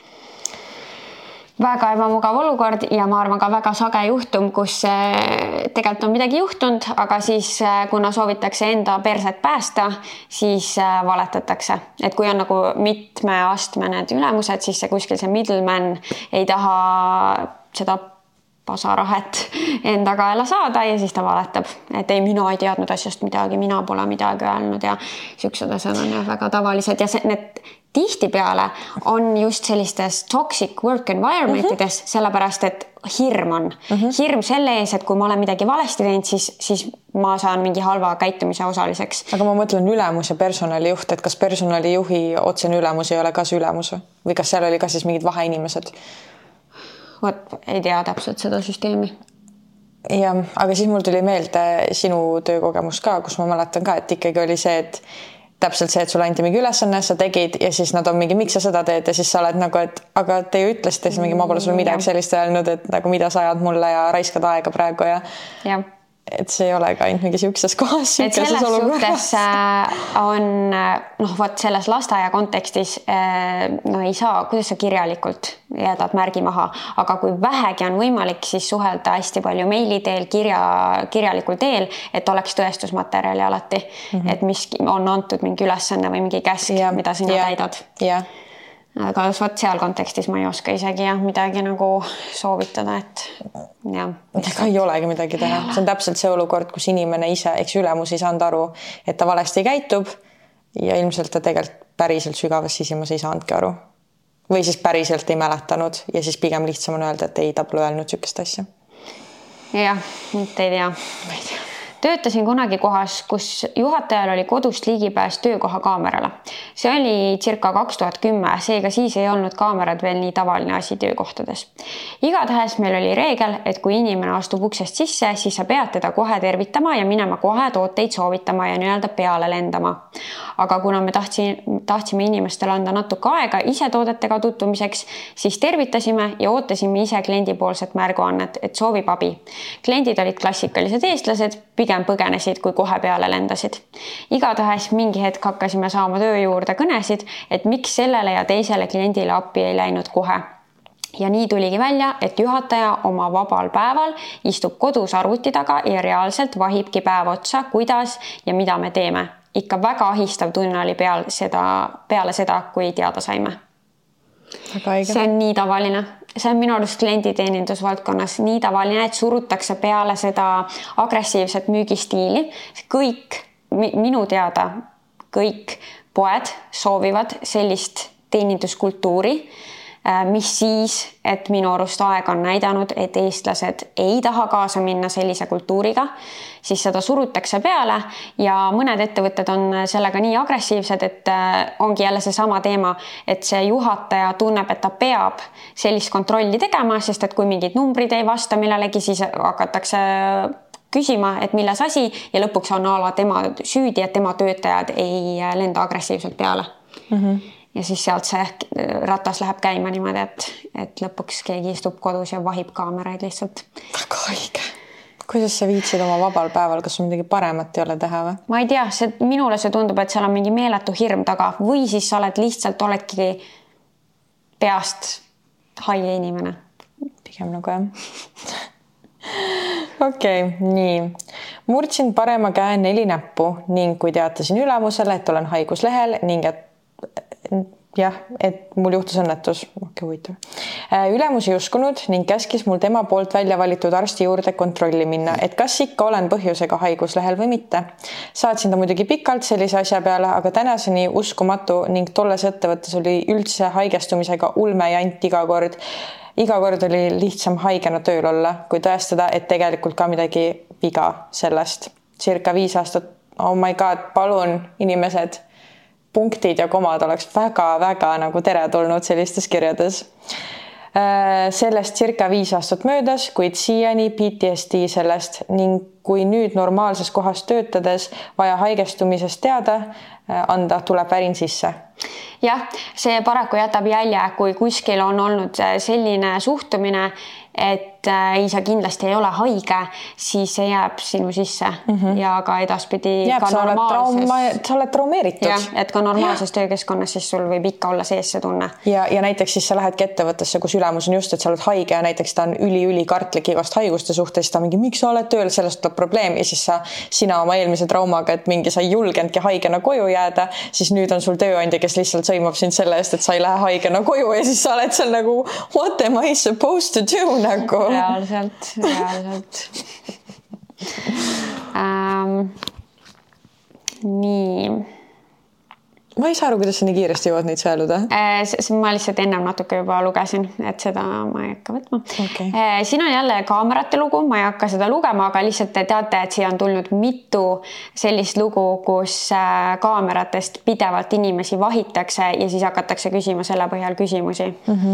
Väga ebamugav olukord ja ma arvan ka väga sage juhtum, kus tegelikult on midagi juhtunud, aga siis kuna soovitakse enda perset päästa, siis valetatakse. Et kui on nagu mitme astme need ülemused, siis see kuskil see middleman ei taha seda pasarahet enda kaela saada ja siis ta valetab. Et ei, mina ei teadnud asjast midagi, mina pole midagi öelnud ja siuksed asjad on väga tavalised ja need tihtipeale on just sellistes toxic work environmentides, sellepärast et hirm on. Hirm selle ees, et kui ma olen midagi valesti teinud, siis ma saan mingi halva käitumise osaliseks. Aga ma mõtlen ülemus ja personalijuht, et kas personalijuhi otsene ülemus ei ole ka see ülemus või kas seal oli ka siis mingid vaheinimesed? Vot, ei tea täpselt seda süsteemi. Ja, aga siis mul tuli meelde sinu töökogemus ka, kus ma mäletan ka, et ikkagi oli see, et täpselt see, et sul anti mingi ülesanne, sa tegid ja siis nad on mingi, miks sa seda teed ja siis sa oled nagu, et aga te ju ütlesite, siis mingi ma pole sulle midagi sellist öelnud, et nagu mida sa ajad mulle ja raiskad aega praegu ja et see ei ole ka ainult mingi siukses kohas. Et selles suhtes on, võt selles lasteaia kontekstis ei saa, kuidas sa kirjalikult jädad märgi maha, aga kui vähegi on võimalik, siis suhelda hästi palju meili teel, kirjalikul teel, et oleks tõestusmaterjali alati, et mis on antud mingi ülesanne või mingi käsk, mida sina täidad. Aga seal kontekstis ma ei oska isegi midagi nagu soovitada, et Ega ei olegi midagi teha. See on täpselt see olukord, kus inimene ise, eks ülemus ei saanud aru, et ta valesti käitub ja ilmselt ta tegelikult päriselt sügavas sisimas ei saanudki aru. Või siis päriselt ei mäletanud ja siis pigem lihtsam on öelda, et ei, ta pole öelnud sükest asja. Jah, mitte ei tea. Töötasin kunagi kohas, kus juhatajal oli kodust ligipääs töökoha kaamerale. See oli circa 2010, seega siis ei olnud kaamerad veel nii tavaline asi töökohtades. Igatahes meil oli reegel, et kui inimene astub uksest sisse, siis sa pead teda kohe tervitama ja minema kohe tooteid soovitama ja nii-öelda peale lendama. Aga kuna me tahtsime inimestele anda natuke aega ise toodetega tutvumiseks, siis tervitasime ja ootasime ise kliendipoolset märguannet, et soovib abi. Kliendid olid klassikalised eestlased, pigem põgenesid, kui kohe peale lendasid. Igatahes mingi hetk hakkasime saama töö juurde kõnesid, et miks sellele ja teisele kliendile appi ei läinud kohe. Ja nii tuligi välja, et juhataja oma vabal päeval istub kodus arvuti taga ja reaalselt vahibki päev otsa, kuidas ja mida me teeme. Ikka väga ahistav tunne oli peale seda, kui teada saime. See on nii tavaline. See on minu arust klienditeenindusvaldkonnas nii tavaline, et surutakse peale seda agressiivset müügistiili. Kõik, minu teada, kõik poed soovivad sellist teeninduskultuuri, mis siis, et minu arust aeg on näidanud, et eestlased ei taha kaasa minna sellise kultuuriga, siis seda surutakse peale ja mõned ettevõtted on sellega nii agressiivsed, et ongi jälle see sama teema, et see juhataja tunneb, et ta peab sellist kontrolli tegema, sest et kui mingid numbrid ei vasta millelegi, siis hakatakse küsima, et milles asi ja lõpuks on ala tema süüdi, et tema töötajad ei lenda agressiivselt peale. Ja siis sealt see ratas läheb käima niimoodi, et lõpuks keegi istub kodus ja vahib kaameraid lihtsalt. Väga haige. Kuidas sa viitsid oma vabal päeval, kas sul midagi paremat ei ole teha või? Ma ei tea, minule see tundub, et seal on mingi meeletu hirm taga või siis sa oledki peast haige inimene. Pigem nagu jah. Okei, nii. Murdsin parema käe 4 näppu ning kui teatasin ülemusele, et olen haiguslehel ning et mul juhtus õnnetus. Ülemus ei uskunud ning käskis mul tema poolt välja valitud arsti juurde kontrolli minna, et kas ikka olen põhjusega haiguslehel või mitte. Saatsin ta muidugi pikalt sellise asja peale, aga tänaseni uskumatu ning tolles ettevõttes oli üldse haigestumisega ulme jant iga kord. Iga kord oli lihtsam haigena tööl olla, kui tõestada, et tegelikult ka midagi viga sellest. Circa 5 aastat, oh my god, palun inimesed, punktid ja komad oleks väga nagu teretulnud sellistes kirjades. Sellest circa 5 aastat möödas, kuid siiani PTSD sellest ning kui nüüd normaalses kohas töötades vaja haigestumisest teada anda, tuleb värin sisse. Jah, see paraku jätab jälje, kui kuskil on olnud selline suhtumine, et sa kindlasti ei ole haige, siis see jääb sinu sisse ja ka edaspidi jääb, ka sa oled traumeeritud. Ja, et ka normaalses töökeskkonnas siis sul võib ikka olla sees see tunne. Ja näiteks siis sa lähedki ettevõttesse, kus ülemus on just, et sa oled haige ja näiteks ta on üli kartlik igast haiguste suhtes, siis ta mingi, miks sa oled tööl, sellest tuleb probleem ja siis sina oma eelmise traumaga, et mingi sa ei julgenudki haigena koju jääda, siis nüüd on sul tööandja, kes lihtsalt sõimab sind selle eest, et sa ei lähe haigena koju ja siis sa oled seal nagu what am I supposed to do nagu? Reaalselt. Nii. Ma ei saa aru, kuidas sa nii kiiresti jõuad neid sõeluda. Ma lihtsalt ennem natuke juba lugesin, et seda ma ei hakka võtma. Okay. Siin on jälle kaamerate lugu, ma ei hakka seda lugema, aga lihtsalt te teate, et siia on tulnud mitu sellist lugu, kus kaameratest pidevalt inimesi vahitakse ja siis hakatakse küsima selle põhjal küsimusi.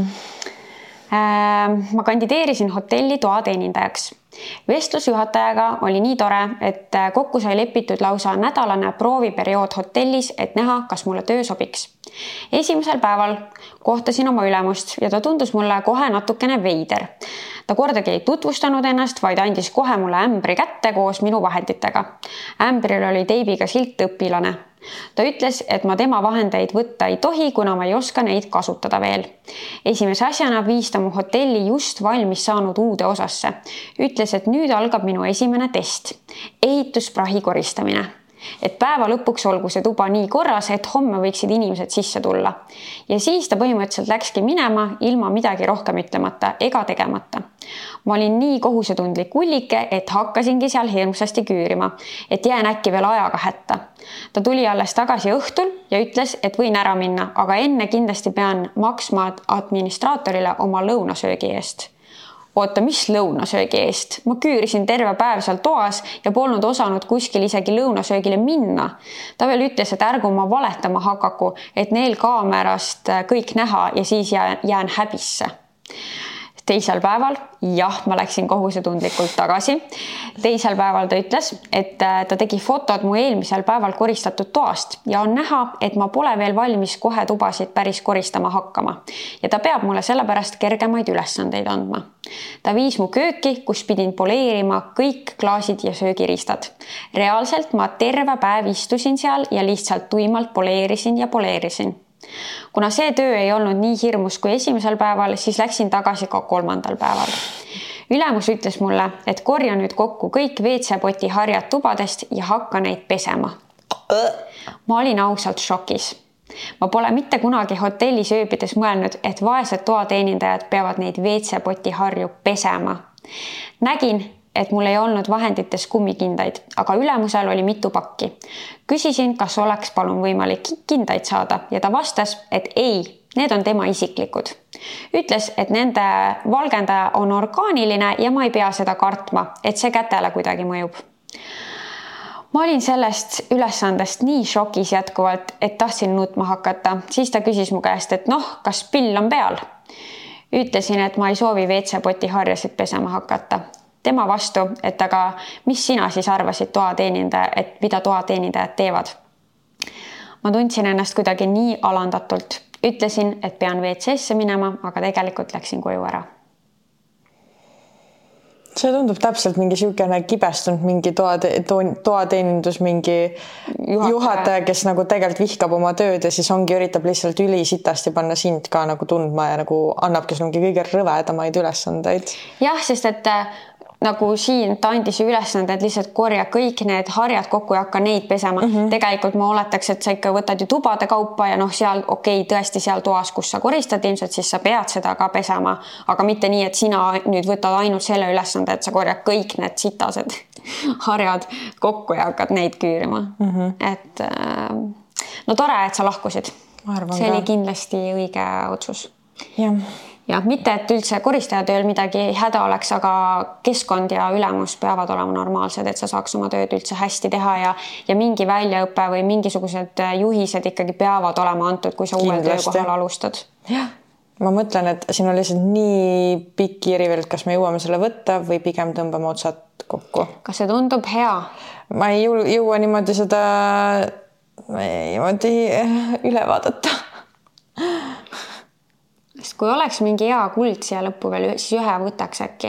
Ma kandideerisin hotelli toateenindajaks. Vestlusjuhatajaga oli nii tore, et kokku sai lepitud lausa nädalane prooviperiood hotellis, et näha, kas mulle töö sobiks. Esimesel päeval kohtasin oma ülemust ja ta tundus mulle kohe natukene veider. Ta kordagi ei tutvustanud ennast, vaid andis kohe mulle ämbri kätte koos minu vahenditega. Ämbril oli teibiga silt õpilane. Ta ütles, et ma tema vahendeid võtta ei tohi, kuna ma ei oska neid kasutada veel. Esimese asjana viis ta mu hotelli just valmis saanud uude osasse. Ütles, et nüüd algab minu esimene test. Ehitusprahi koristamine. Et päeva lõpuks olgu see tuba nii korras, et homme võiksid inimesed sisse tulla. Ja siis ta põhimõtteliselt läkski minema ilma midagi rohkem ütlemata ega tegemata. Ma olin nii kohusetundlik ullike, et hakkasingi seal hirmsasti küürima, et jään äkki veel ajaga hätta. Ta tuli alles tagasi õhtul ja ütles, et võin ära minna, aga enne kindlasti pean maksma administraatorile oma lõunasöögi eest. Oota, mis lõunasöögi eest? Ma küürisin terve päev seal toas ja polnud osanud kuskil isegi lõunasöögile minna. Ta veel ütles, et ärgu ma valetama hakaku, et neil kaamerast kõik näha ja siis jään häbisse. Teisel päeval, jah, ma läksin kohusetundlikult tagasi. Teisel päeval ta ütles, et ta tegi fotod mu eelmisel päeval koristatud toast ja on näha, et ma pole veel valmis kohe tubasid päris koristama hakkama. Ja ta peab mulle sellepärast kergemaid ülesandeid andma. Ta viis mu kööki, kus pidin poleerima kõik klaasid ja söögiristad. Reaalselt ma terve päev istusin seal ja lihtsalt tuimalt poleerisin ja poleerisin. Kuna see töö ei olnud nii hirmus kui esimesel päeval, siis läksin tagasi ka 3. päeval. Ülemus ütles mulle, et korja nüüd kokku kõik WC-poti harjad tubadest ja hakka neid pesema. Ma olin ausalt šokis. Ma pole mitte kunagi hotellis ööbides mõelnud, et vaesed toateenindajad peavad neid WC-poti harju pesema. Nägin, et mul ei olnud vahendites kummikindaid, aga ülemusel oli mitu pakki. Küsisin, kas oleks palun võimalik kindaid saada ja ta vastas, et ei, need on tema isiklikud. Ütles, et nende valgendaja on orgaaniline ja ma ei pea seda kartma, et see kätele kuidagi mõjub. Ma olin sellest ülesandest nii šokis jätkuvalt, et tahtsin nutma hakata. Siis ta küsis mu käest, et kas pill on peal? Ütlesin, et ma ei soovi WC-poti harjasid pesema hakata. Tema vastu, et aga mis sina siis arvasid mida toateenindajad teevad? Ma tundsin ennast kuidagi nii alandatult. Ütlesin, et pean WC-sse minema, aga tegelikult läksin koju ära. See tundub täpselt mingi siukene kibestunud mingi toateenindus, mingi juhataja, kes nagu tegelikult vihkab oma tööd ja siis üritab lihtsalt ülisitasti panna sind ka nagu tundma ja nagu annabki sul mingi kõige rõvedamaid ülesandeid. Jah, sest et nagu siin ta andis ülesande, et lihtsalt korja kõik need harjad kokku ja hakka neid pesema. Tegelikult ma oletaks, et sa ikka võtad ju tubade kaupa ja seal tõesti seal toas, kus sa koristad ilmselt, siis sa pead seda ka pesema, aga mitte nii, et sina nüüd võtad ainult selle ülesande, et sa korjad kõik need sitased harjad kokku ja hakkad neid küürima. Et tore, et sa lahkusid. See oli kindlasti õige otsus. Ja mitte, et üldse koristajatööl midagi häda oleks, aga keskkond ja ülemus peavad olema normaalsed, et sa saaks oma tööd üldse hästi teha ja mingi väljaõppe või mingisugused juhised ikkagi peavad olema antud, kui sa uuel töökohal alustad. Jah, ma mõtlen, et siin on lihtsalt nii pikk kiiri veel, kas me jõuame selle võtta või pigem tõmbame otsad kokku. Kas see tundub hea? Ma ei jõua niimoodi seda üle vaadata. Kui oleks mingi hea kuld siia lõppu veel, siis ühe võtaks äkki.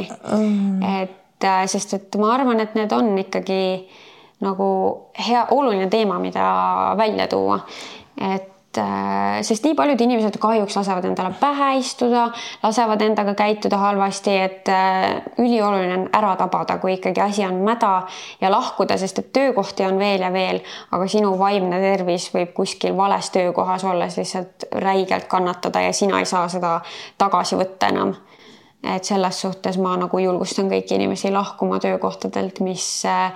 Sest ma arvan, et need on ikkagi nagu oluline teema, mida välja tuua. Sest nii paljud inimesed kahjuks lasevad endale pähe istuda, lasevad endaga käituda halvasti, et ülioluline on ära tabada, kui ikkagi asi on mäda ja lahkuda, sest et töökohti on veel ja veel, aga sinu vaimne tervis võib kuskil vales töökohas olles lihtsalt räigelt kannatada ja sina ei saa seda tagasi võtta enam. Et selles suhtes ma nagu julgustan kõiki inimesi lahkuma töökohtadelt, mis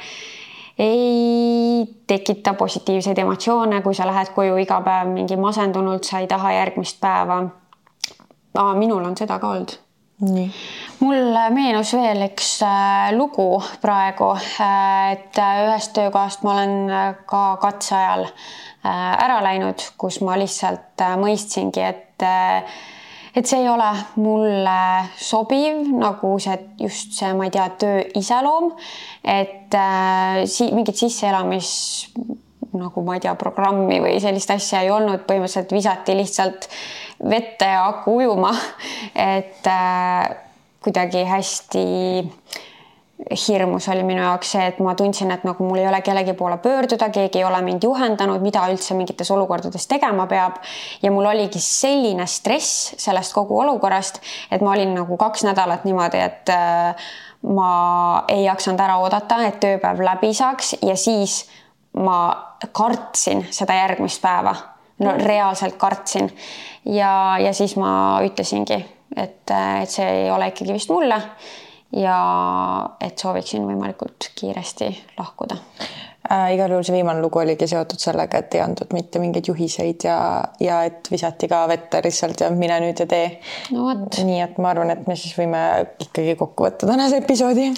ei tekita positiivseid emotsioone, kui sa lähed koju iga päev mingi masendunult, sa ei taha järgmist päeva. Minul on seda ka olnud. Nii. Mul meenus veel üks lugu praegu, et ühest töökohast ma olen ka katse ajal ära läinud, kus ma lihtsalt mõistsingi, et see ei ole mulle sobiv, nagu just see, ma ei tea, töö iseloom, et mingit sisseelamis, nagu ma ei tea, programmi või sellist asja ei olnud, põhimõtteliselt visati lihtsalt vette ja hakku ujuma, et kuidagi hästi hirmus oli minu jaoks see, et ma tundsin, et nagu mul ei ole kellegi poole pöörduda, keegi ei ole mind juhendanud, mida üldse mingites olukordades tegema peab ja mul oligi selline stress sellest kogu olukorrast, et ma olin nagu 2 nädalat niimoodi, et ma ei jaksanud ära oodata, et tööpäev läbi saaks ja siis ma kartsin seda järgmist päeva. Reaalselt kartsin ja siis ma ütlesingi, et see ei ole ikkagi vist mulle ja et sooviksin võimalikult kiiresti lahkuda. Igal juhul see viimane lugu oligi seotud sellega, et ei andnud mitte mingeid juhiseid ja et visati ka vette lihtsalt ja mine nüüd ja tee. No võt. Nii et ma arvan, et me siis võime ikkagi kokku võtta tänase episoodi.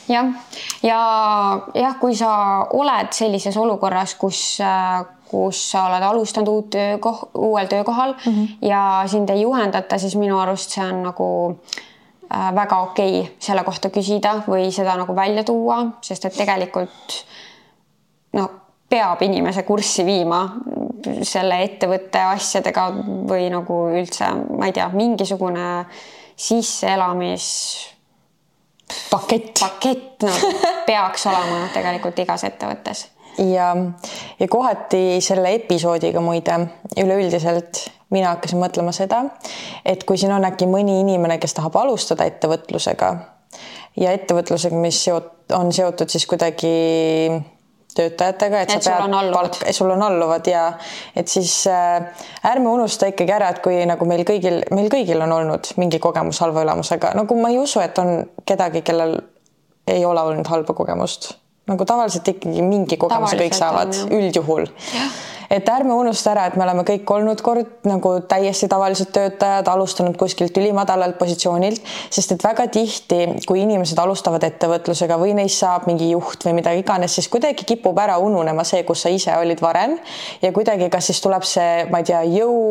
Ja kui sa oled sellises olukorras, kus sa oled alustanud uuel töökohal ja sind ei juhendata, siis minu arust see on nagu väga okei selle kohta küsida või seda nagu välja tuua, sest et tegelikult peab inimese kurssi viima selle ettevõtte asjadega või nagu üldse, ma ei tea, mingisugune sisseelamis pakett peaks olema tegelikult igas ettevõttes. ja kohati selle episoodiga muide üleüldiselt mina hakkasin mõtlema seda, et kui siin on äkki mõni inimene, kes tahab alustada ettevõtlusega ja ettevõtlusega, mis on seotud siis kuidagi töötajatega, et sa pead sul on alluvad ja et siis ärme unusta ikkagi ära, et kui nagu meil kõigil on olnud mingi kogemus halva elamusega, nagu ma ei usu, et on kedagi, kellel ei ole olnud halba kogemust. Nagu tavaliselt ikkagi mingi kogemuse kõik saavad üldjuhul. Et ärme unusta ära, et me oleme kõik olnud kord nagu täiesti tavalised töötajad, alustanud kuskilt ülimadalalt positsioonilt, sest et väga tihti, kui inimesed alustavad ettevõtlusega või neist saab mingi juht või mida iganes, siis kuidagi kipub ära ununema see, kus sa ise olid varem ja kuidagi kas siis tuleb see, ma ei tea,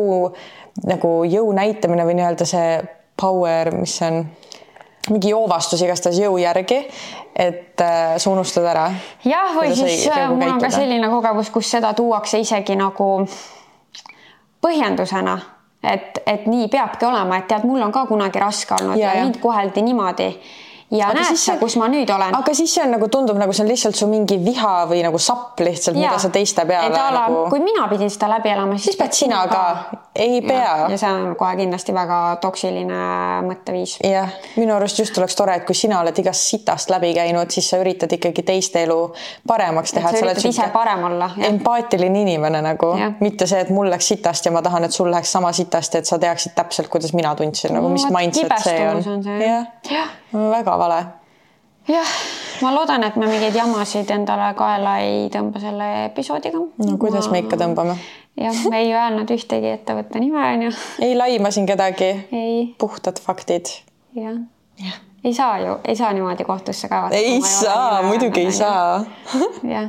jõu näitamine või nii-öelda see power, mis on mingi joovastus igastahes jõu järgi, et sa unustad ära. Jah, või siis mul on ka selline kogemus, kus seda tuuakse isegi nagu põhjendusena, et nii peabki olema, et tead, mul on ka kunagi raske olnud ja mind koheldi niimoodi. Ja näed sa, kus ma nüüd olen. Aga siis see on nagu tundub, nagu see on lihtsalt su mingi viha või nagu sapp lihtsalt, mida sa teiste peale. Nagu... Kui mina pidin seda läbi elama, siis pead sina ka. Ei pea. Ja see on kohe kindlasti väga toksiline mõtteviis. Jah, minu arust just oleks tore, et kui sina oled igast sitast läbi käinud, siis sa üritad ikkagi teiste elu paremaks teha. Et sa üritad ise parem olla. Empaatiline inimene nagu. Mitte see, et mul läks sitast ja ma tahan, et sul läheks sama sitast, et sa teaksid täpselt, kuidas mina tundsin. Nagu, mis mindset see on. Jah. Väga vale. Jah, ma loodan, et me mingeid jamasid endale kaela ei tõmba selle episoodiga. No kuidas me ikka tõmbame? Jah, me ei öelnud ühtegi ettevõtte nime, on ju. Ei laima siin kedagi. Ei. Puhtad faktid. Jah. Ei saa niimoodi kohtusse kaevata. Ei saa, muidugi ei saa. Jah.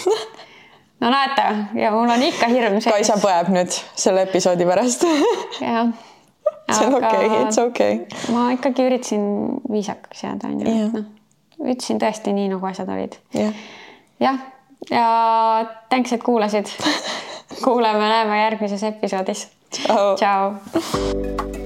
No näete, ja mul on ikka hirm see. Kaisa põeb nüüd selle episoodi pärast. Jah. See on okei, it's okei. Ma ikkagi üritasin viisakaks jääda, on ju. Ütlesin tõesti nii, nagu asjad olid. Jah. Ja thanks, et kuulasid. Kuuleme, näeme järgmises episoodis. Ciao.